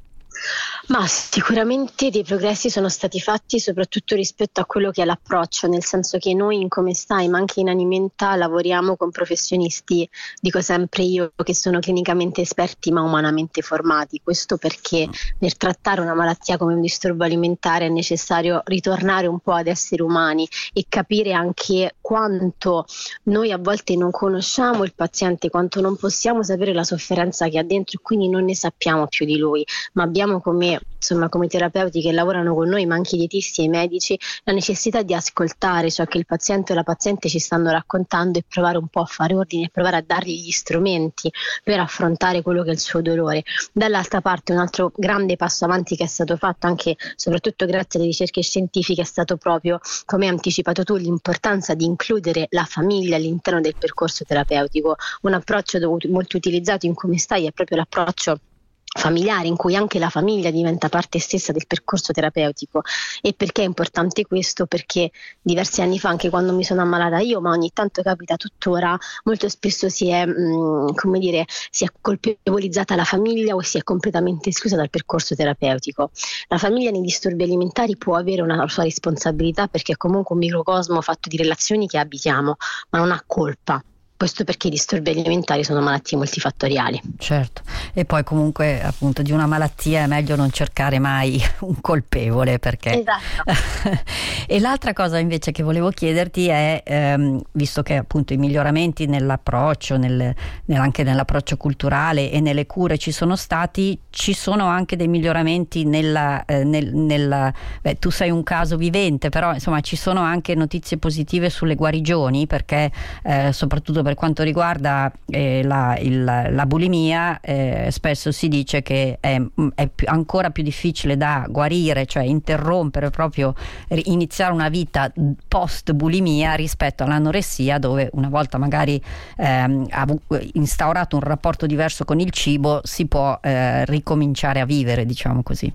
Ma sicuramente dei progressi sono stati fatti, soprattutto rispetto a quello che è l'approccio, nel senso che noi in Come Stai, ma anche in Animenta, lavoriamo con professionisti, dico sempre io, che sono clinicamente esperti ma umanamente formati. Questo perché nel trattare una malattia come un disturbo alimentare è necessario ritornare un po' ad esseri umani e capire anche quanto noi a volte non conosciamo il paziente, quanto non possiamo sapere la sofferenza che ha dentro, e quindi non ne sappiamo più di lui, ma abbiamo come me, insomma, come terapeuti che lavorano con noi, ma anche i dietisti e i medici, la necessità di ascoltare ciò che il paziente o la paziente ci stanno raccontando e provare un po' a fare ordine e provare a dargli gli strumenti per affrontare quello che è il suo dolore. Dall'altra parte un altro grande passo avanti che è stato fatto anche soprattutto grazie alle ricerche scientifiche è stato proprio, come hai anticipato tu, l'importanza di includere la famiglia all'interno del percorso terapeutico. Un approccio molto utilizzato in Come Stai è proprio l'approccio familiare, in cui anche la famiglia diventa parte stessa del percorso terapeutico. E perché è importante questo? Perché diversi anni fa, anche quando mi sono ammalata io, ma ogni tanto capita tuttora, molto spesso si è mh, come dire si è colpevolizzata la famiglia o si è completamente esclusa dal percorso terapeutico. La famiglia nei disturbi alimentari può avere una sua responsabilità, perché è comunque un microcosmo fatto di relazioni che abitiamo, ma non ha colpa. Questo perché i disturbi alimentari sono malattie multifattoriali. Certo, e poi comunque appunto di una malattia è meglio non cercare mai un colpevole, perché... Esatto. E l'altra cosa invece che volevo chiederti è, ehm, visto che appunto i miglioramenti nell'approccio, nel, nel, anche nell'approccio culturale e nelle cure ci sono stati, ci sono anche dei miglioramenti nella... Eh, nel, nella beh, tu sei un caso vivente, però insomma ci sono anche notizie positive sulle guarigioni, perché eh, soprattutto per Per quanto riguarda eh, la, il, la bulimia, eh, spesso si dice che è, è più, ancora più difficile da guarire, cioè interrompere proprio, iniziare una vita post bulimia rispetto all'anoressia, dove una volta magari ehm, ha instaurato un rapporto diverso con il cibo si può eh, ricominciare a vivere, diciamo così.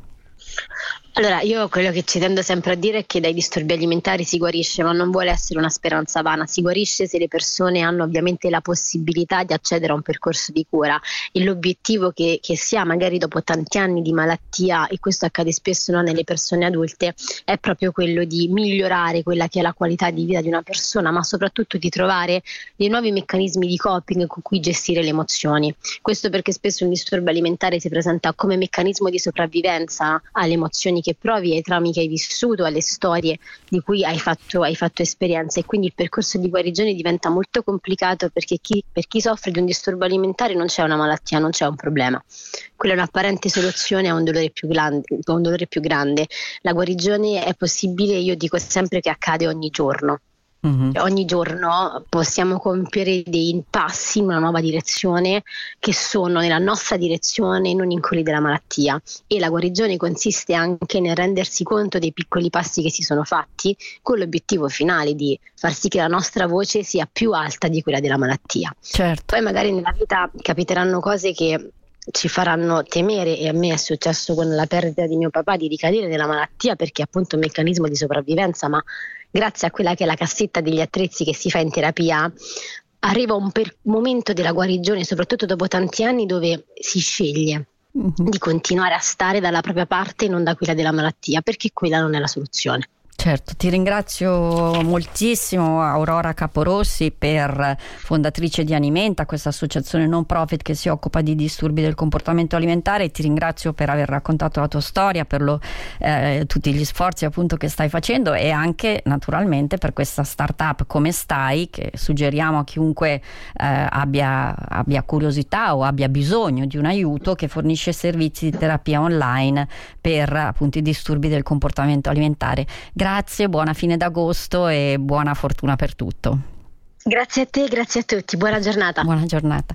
Allora, io quello che ci tendo sempre a dire è che dai disturbi alimentari si guarisce, ma non vuole essere una speranza vana. Si guarisce se le persone hanno ovviamente la possibilità di accedere a un percorso di cura, e l'obiettivo che, che si ha magari dopo tanti anni di malattia, e questo accade spesso no, nelle persone adulte, è proprio quello di migliorare quella che è la qualità di vita di una persona, ma soprattutto di trovare dei nuovi meccanismi di coping con cui gestire le emozioni. Questo perché spesso un disturbo alimentare si presenta come meccanismo di sopravvivenza alle emozioni che provi, ai traumi che hai vissuto, alle storie di cui hai fatto, hai fatto esperienza, e quindi il percorso di guarigione diventa molto complicato, perché chi, per chi soffre di un disturbo alimentare non c'è una malattia, non c'è un problema. Quella è un'apparente soluzione a un dolore più grande, a un dolore più grande. La guarigione è possibile, io dico sempre che accade ogni giorno. Mm-hmm. Ogni giorno possiamo compiere dei passi in una nuova direzione che sono nella nostra direzione, non in quelli della malattia, e la guarigione consiste anche nel rendersi conto dei piccoli passi che si sono fatti, con l'obiettivo finale di far sì che la nostra voce sia più alta di quella della malattia. Certo. Poi magari nella vita capiteranno cose che ci faranno temere, e a me è successo con la perdita di mio papà di ricadere nella malattia, perché è appunto un meccanismo di sopravvivenza, ma grazie a quella che è la cassetta degli attrezzi che si fa in terapia arriva un per- momento della guarigione, soprattutto dopo tanti anni, dove si sceglie mm-hmm. di continuare a stare dalla propria parte e non da quella della malattia, perché quella non è la soluzione. Certo, ti ringrazio moltissimo Aurora Caporossi, per fondatrice di Animenta, questa associazione non profit che si occupa di disturbi del comportamento alimentare. Ti ringrazio per aver raccontato la tua storia, per lo, eh, tutti gli sforzi appunto che stai facendo, e anche naturalmente per questa startup Come Stai, che suggeriamo a chiunque eh, abbia, abbia curiosità o abbia bisogno di un aiuto, che fornisce servizi di terapia online per appunto i disturbi del comportamento alimentare. Grazie, buona fine d'agosto e buona fortuna per tutto. Grazie a te, grazie a tutti, buona giornata. Buona giornata.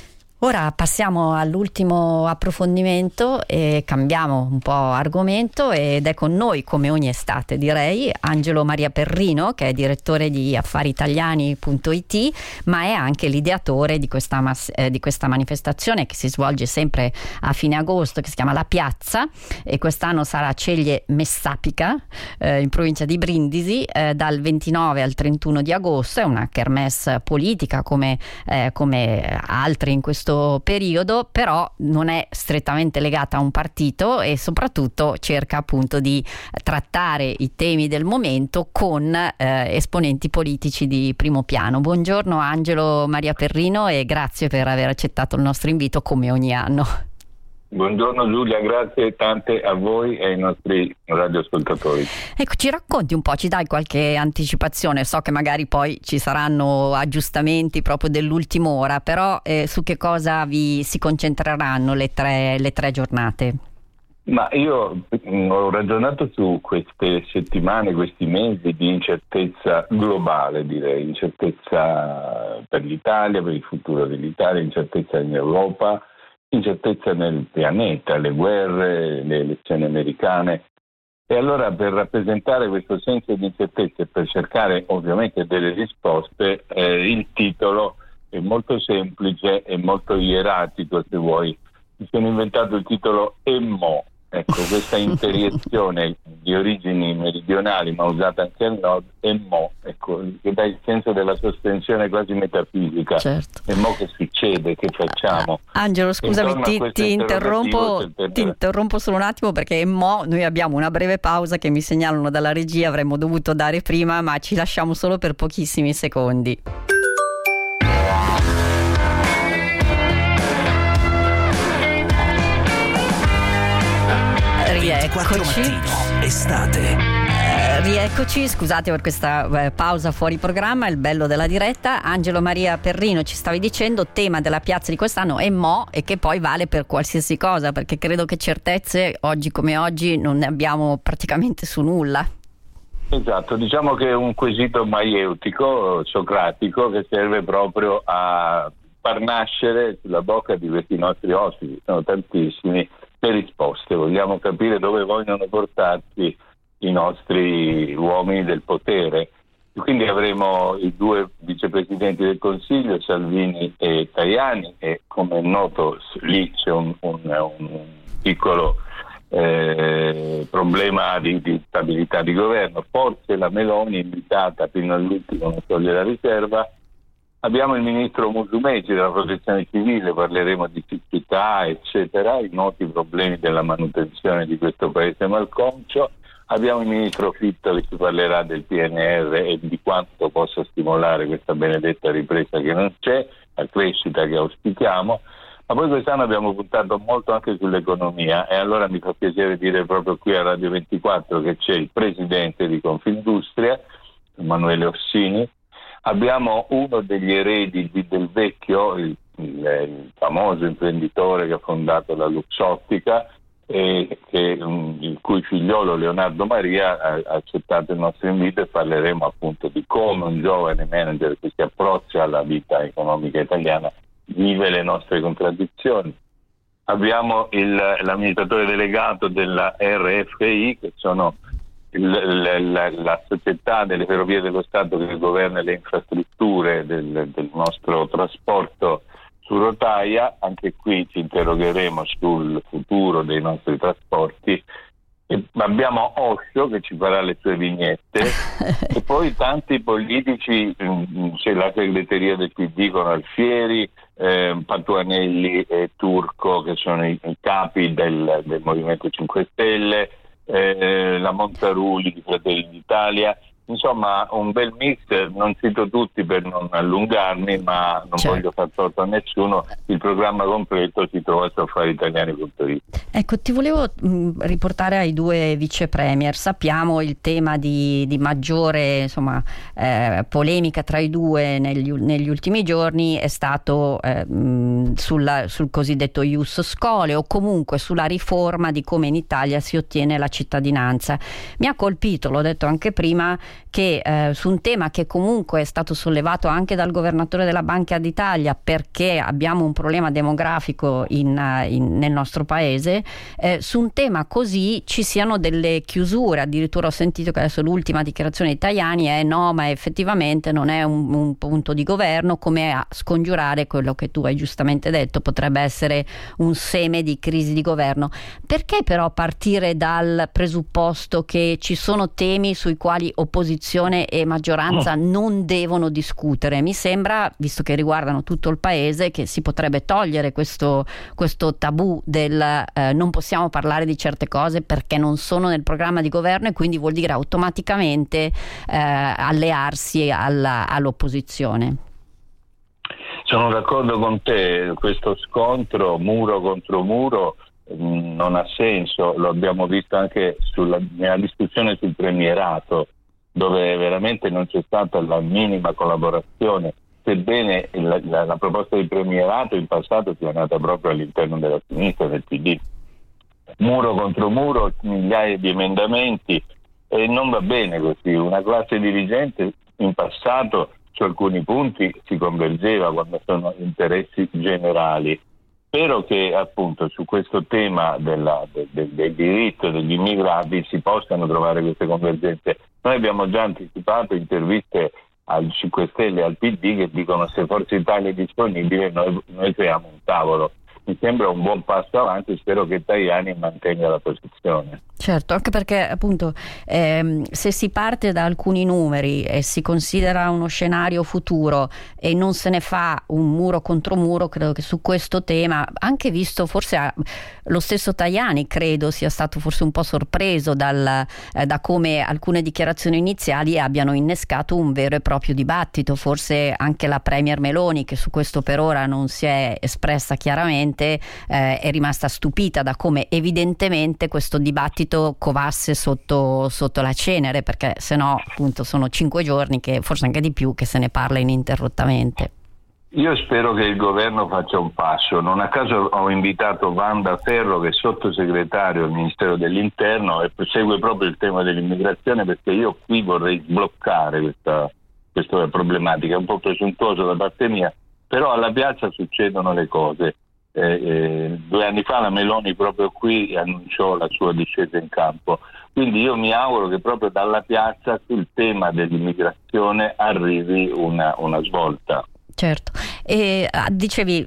Ora passiamo all'ultimo approfondimento e cambiamo un po' argomento, ed è con noi, come ogni estate direi, Angelo Maria Perrino, che è direttore di affari italiani punto it, ma è anche l'ideatore di questa, mas- eh, di questa manifestazione che si svolge sempre a fine agosto, che si chiama La Piazza, e quest'anno sarà a Ceglie Messapica, eh, in provincia di Brindisi, eh, dal ventinove al trentuno di agosto. È una kermesse politica come, eh, come altre in questo periodo, però non è strettamente legata a un partito, e soprattutto cerca appunto di trattare i temi del momento con eh, esponenti politici di primo piano. Buongiorno Angelo Maria Perrino, e grazie per aver accettato il nostro invito come ogni anno. Buongiorno Giulia, grazie tante a voi e ai nostri radioascoltatori. Ecco, ci racconti un po', ci dai qualche anticipazione? So che magari poi ci saranno aggiustamenti proprio dell'ultima ora, però eh, su che cosa vi si concentreranno le tre, le tre giornate? Ma io mh, ho ragionato su queste settimane, questi mesi di incertezza globale, direi, incertezza per l'Italia, per il futuro dell'Italia, incertezza in Europa, incertezza nel pianeta, le guerre, le elezioni americane. E allora, per rappresentare questo senso di incertezza e per cercare ovviamente delle risposte, eh, il titolo è molto semplice e molto ieratico, se vuoi. Mi sono inventato il titolo E mo'. Ecco, questa interiezione di origini meridionali, ma usata anche al nord, e mo', ecco, che dà il senso della sospensione quasi metafisica. Certo. E mo' che succede, che facciamo? Angelo, scusami, ti, ti, interrompo, ti interrompo solo un attimo, perché mo' noi abbiamo una breve pausa che mi segnalano dalla regia, avremmo dovuto dare prima, ma ci lasciamo solo per pochissimi secondi. Rieccoci. Estate. Eh, rieccoci, scusate per questa eh, pausa fuori programma, il bello della diretta. Angelo Maria Perrino, ci stavi dicendo, tema della piazza di quest'anno è mo', e che poi vale per qualsiasi cosa, perché credo che certezze oggi come oggi non ne abbiamo praticamente su nulla. Esatto, diciamo che è un quesito maieutico, socratico, che serve proprio a far nascere sulla bocca di questi nostri ospiti, sono tantissimi, le risposte. Vogliamo capire dove vogliono portarci i nostri uomini del potere. E quindi avremo i due vicepresidenti del Consiglio, Salvini e Tajani, e come è noto lì c'è un, un, un piccolo eh, problema di, di stabilità di governo. Forse la Meloni, invitata fino all'ultimo, non toglie la riserva. Abbiamo il ministro Musumeci della Protezione Civile, parleremo di siccità, eccetera, i noti problemi della manutenzione di questo paese malconcio. Abbiamo il ministro Fitto che ci parlerà del P N R e di quanto possa stimolare questa benedetta ripresa che non c'è, la crescita che auspichiamo. Ma poi quest'anno abbiamo puntato molto anche sull'economia, e allora mi fa piacere dire proprio qui a Radio ventiquattro che c'è il presidente di Confindustria, Emanuele Ossini. Abbiamo uno degli eredi del vecchio, il, il, il famoso imprenditore che ha fondato la Luxottica, e che, il cui figliolo Leonardo Maria ha, ha accettato il nostro invito, e parleremo appunto di come un giovane manager che si approccia alla vita economica italiana vive le nostre contraddizioni. Abbiamo il, l'amministratore delegato della R F I, che sono La, la, la società delle ferrovie dello Stato che governa le infrastrutture del, del nostro trasporto su rotaia. Anche qui ci interrogheremo sul futuro dei nostri trasporti. E abbiamo Osho che ci farà le sue vignette e poi tanti politici, c'è la segreteria del P D con Alfieri, eh, Patuanelli e Turco, che sono i, i capi del, del Movimento cinque Stelle, Eh, la Montaruli di Fratelli d'Italia, insomma un bel mix. Non cito tutti per non allungarmi, ma non certo. voglio far torto a nessuno. Il programma completo si trova su affaritaliani punto it. Ecco, ti volevo mh, riportare ai due vice premier. Sappiamo il tema di, di maggiore insomma eh, polemica tra i due negli, negli ultimi giorni è stato eh, mh, sulla, sul cosiddetto ius scholae, o comunque sulla riforma di come in Italia si ottiene la cittadinanza. Mi ha colpito, l'ho detto anche prima, che eh, su un tema che comunque è stato sollevato anche dal governatore della Banca d'Italia, perché abbiamo un problema demografico in, in, nel nostro paese, eh, su un tema così ci siano delle chiusure. Addirittura ho sentito che adesso l'ultima dichiarazione di Tajani è no, ma effettivamente non è un, un punto di governo, come a scongiurare quello che tu hai giustamente detto, potrebbe essere un seme di crisi di governo. Perché però partire dal presupposto che ci sono temi sui quali opposizione e maggioranza no. non devono discutere? Mi sembra, visto che riguardano tutto il paese, che si potrebbe togliere questo, questo tabù del eh, non possiamo parlare di certe cose perché non sono nel programma di governo, e quindi vuol dire automaticamente eh, allearsi alla, all'opposizione. Sono d'accordo con te, questo scontro muro contro muro mh, non ha senso. Lo abbiamo visto anche sulla, nella discussione sul premierato, dove veramente non c'è stata la minima collaborazione, sebbene la, la, la proposta di premierato in passato sia nata proprio all'interno della sinistra, del P D. muro contro muro, migliaia di emendamenti, e non va bene così. Una classe dirigente in passato su alcuni punti si convergeva quando sono interessi generali. Spero che appunto su questo tema della, del, del, del diritto degli immigrati si possano trovare queste convergenze. Noi abbiamo già anticipato interviste al cinque Stelle e al P D che dicono: se Forza Italia è disponibile noi, noi creiamo un tavolo. Mi sembra un buon passo avanti, spero che Tajani mantenga la posizione. Certo, anche perché appunto ehm, se si parte da alcuni numeri e si considera uno scenario futuro e non se ne fa un muro contro muro, credo che su questo tema, anche visto forse a, lo stesso Tajani credo sia stato forse un po' sorpreso dal, eh, da come alcune dichiarazioni iniziali abbiano innescato un vero e proprio dibattito. Forse anche la Premier Meloni, che su questo per ora non si è espressa chiaramente, eh, è rimasta stupita da come evidentemente questo dibattito covasse sotto, sotto la cenere, perché se no appunto sono cinque giorni, che forse anche di più, che se ne parla ininterrottamente. Io spero che il governo faccia un passo. Non a caso ho invitato Wanda Ferro, che è sottosegretario al Ministero dell'Interno e segue proprio il tema dell'immigrazione, perché io qui vorrei sbloccare questa, questa problematica. È un po' presuntuoso da parte mia, però alla piazza succedono le cose. Eh, eh, due anni fa la Meloni proprio qui annunciò la sua discesa in campo, quindi io mi auguro che proprio dalla piazza sul tema dell'immigrazione arrivi una, una svolta. Certo, e dicevi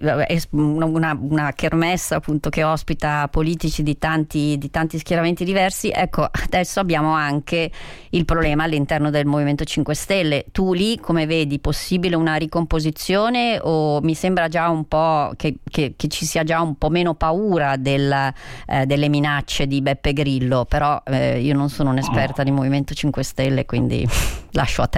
una, una kermesse appunto che ospita politici di tanti, di tanti schieramenti diversi. Ecco, adesso abbiamo anche il problema all'interno del Movimento cinque Stelle. Tu lì come vedi? Possibile una ricomposizione, o mi sembra già un po' che, che, che ci sia già un po' meno paura del, eh, delle minacce di Beppe Grillo? Però eh, io non sono un'esperta di Movimento cinque Stelle, quindi lascio a te.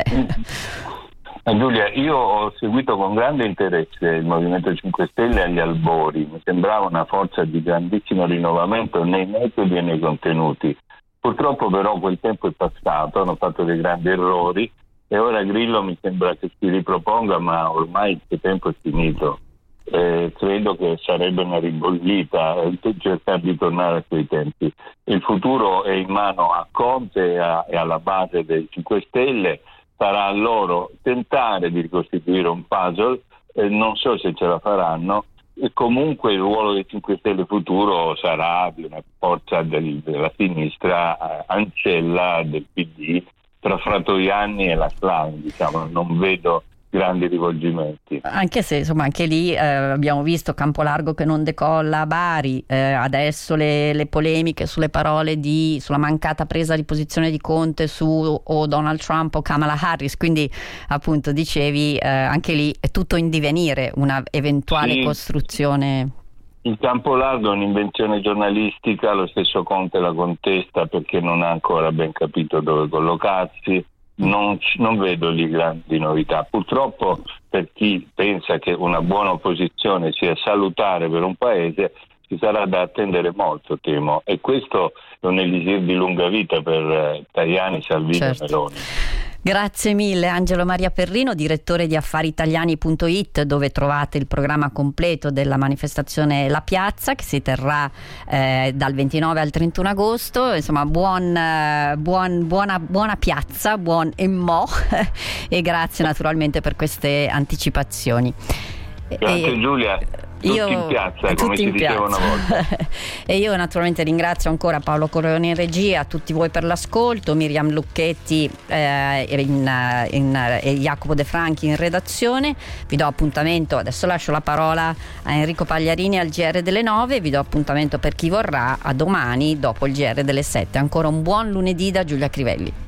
Giulia, io ho seguito con grande interesse il Movimento cinque Stelle agli albori. Mi sembrava una forza di grandissimo rinnovamento nei metodi e nei contenuti. Purtroppo però quel tempo è passato, hanno fatto dei grandi errori e ora Grillo mi sembra che si riproponga, ma ormai il suo tempo è finito. Eh, credo che sarebbe una ribollita eh, cercare di tornare a quei tempi. Il futuro è in mano a Conte e, a, e alla base dei cinque Stelle. Sarà a loro tentare di ricostituire un puzzle, eh, non so se ce la faranno, e comunque il ruolo dei cinque Stelle futuro sarà di una forza del, della sinistra eh, ancella del P D tra Fratoianni e la Schlein, diciamo, non vedo grandi rivolgimenti. Anche se insomma anche lì eh, abbiamo visto Campolargo che non decolla a Bari, eh, adesso le, le polemiche sulle parole di sulla mancata presa di posizione di Conte su o Donald Trump o Kamala Harris, quindi appunto dicevi eh, anche lì è tutto in divenire, una eventuale sì. costruzione. Il Campolargo è un'invenzione giornalistica, lo stesso Conte la contesta perché non ha ancora ben capito dove collocarsi. Non, non vedo lì grandi novità. Purtroppo per chi pensa che una buona opposizione sia salutare per un paese ci sarà da attendere molto, temo, e questo è un elisir di lunga vita per eh, Tajani, Salvini certo. e Meloni. Grazie mille Angelo Maria Perrino, direttore di affari italiani punto it, dove trovate il programma completo della manifestazione La Piazza, che si terrà eh, dal ventinove al trentuno agosto. Insomma, buon, buon, buona, buona piazza, buon emmo e grazie naturalmente per queste anticipazioni. Grazie e, Giulia. Tutti io, in piazza, come si diceva una volta. E io naturalmente ringrazio ancora Paolo Corleone in regia, tutti voi per l'ascolto, Miriam Lucchetti eh, in, in, e Jacopo De Franchi in redazione. Vi do appuntamento, adesso lascio la parola a Enrico Pagliarini al G R delle nove, vi do appuntamento per chi vorrà a domani dopo il G R delle sette. Ancora un buon lunedì da Giulia Crivelli.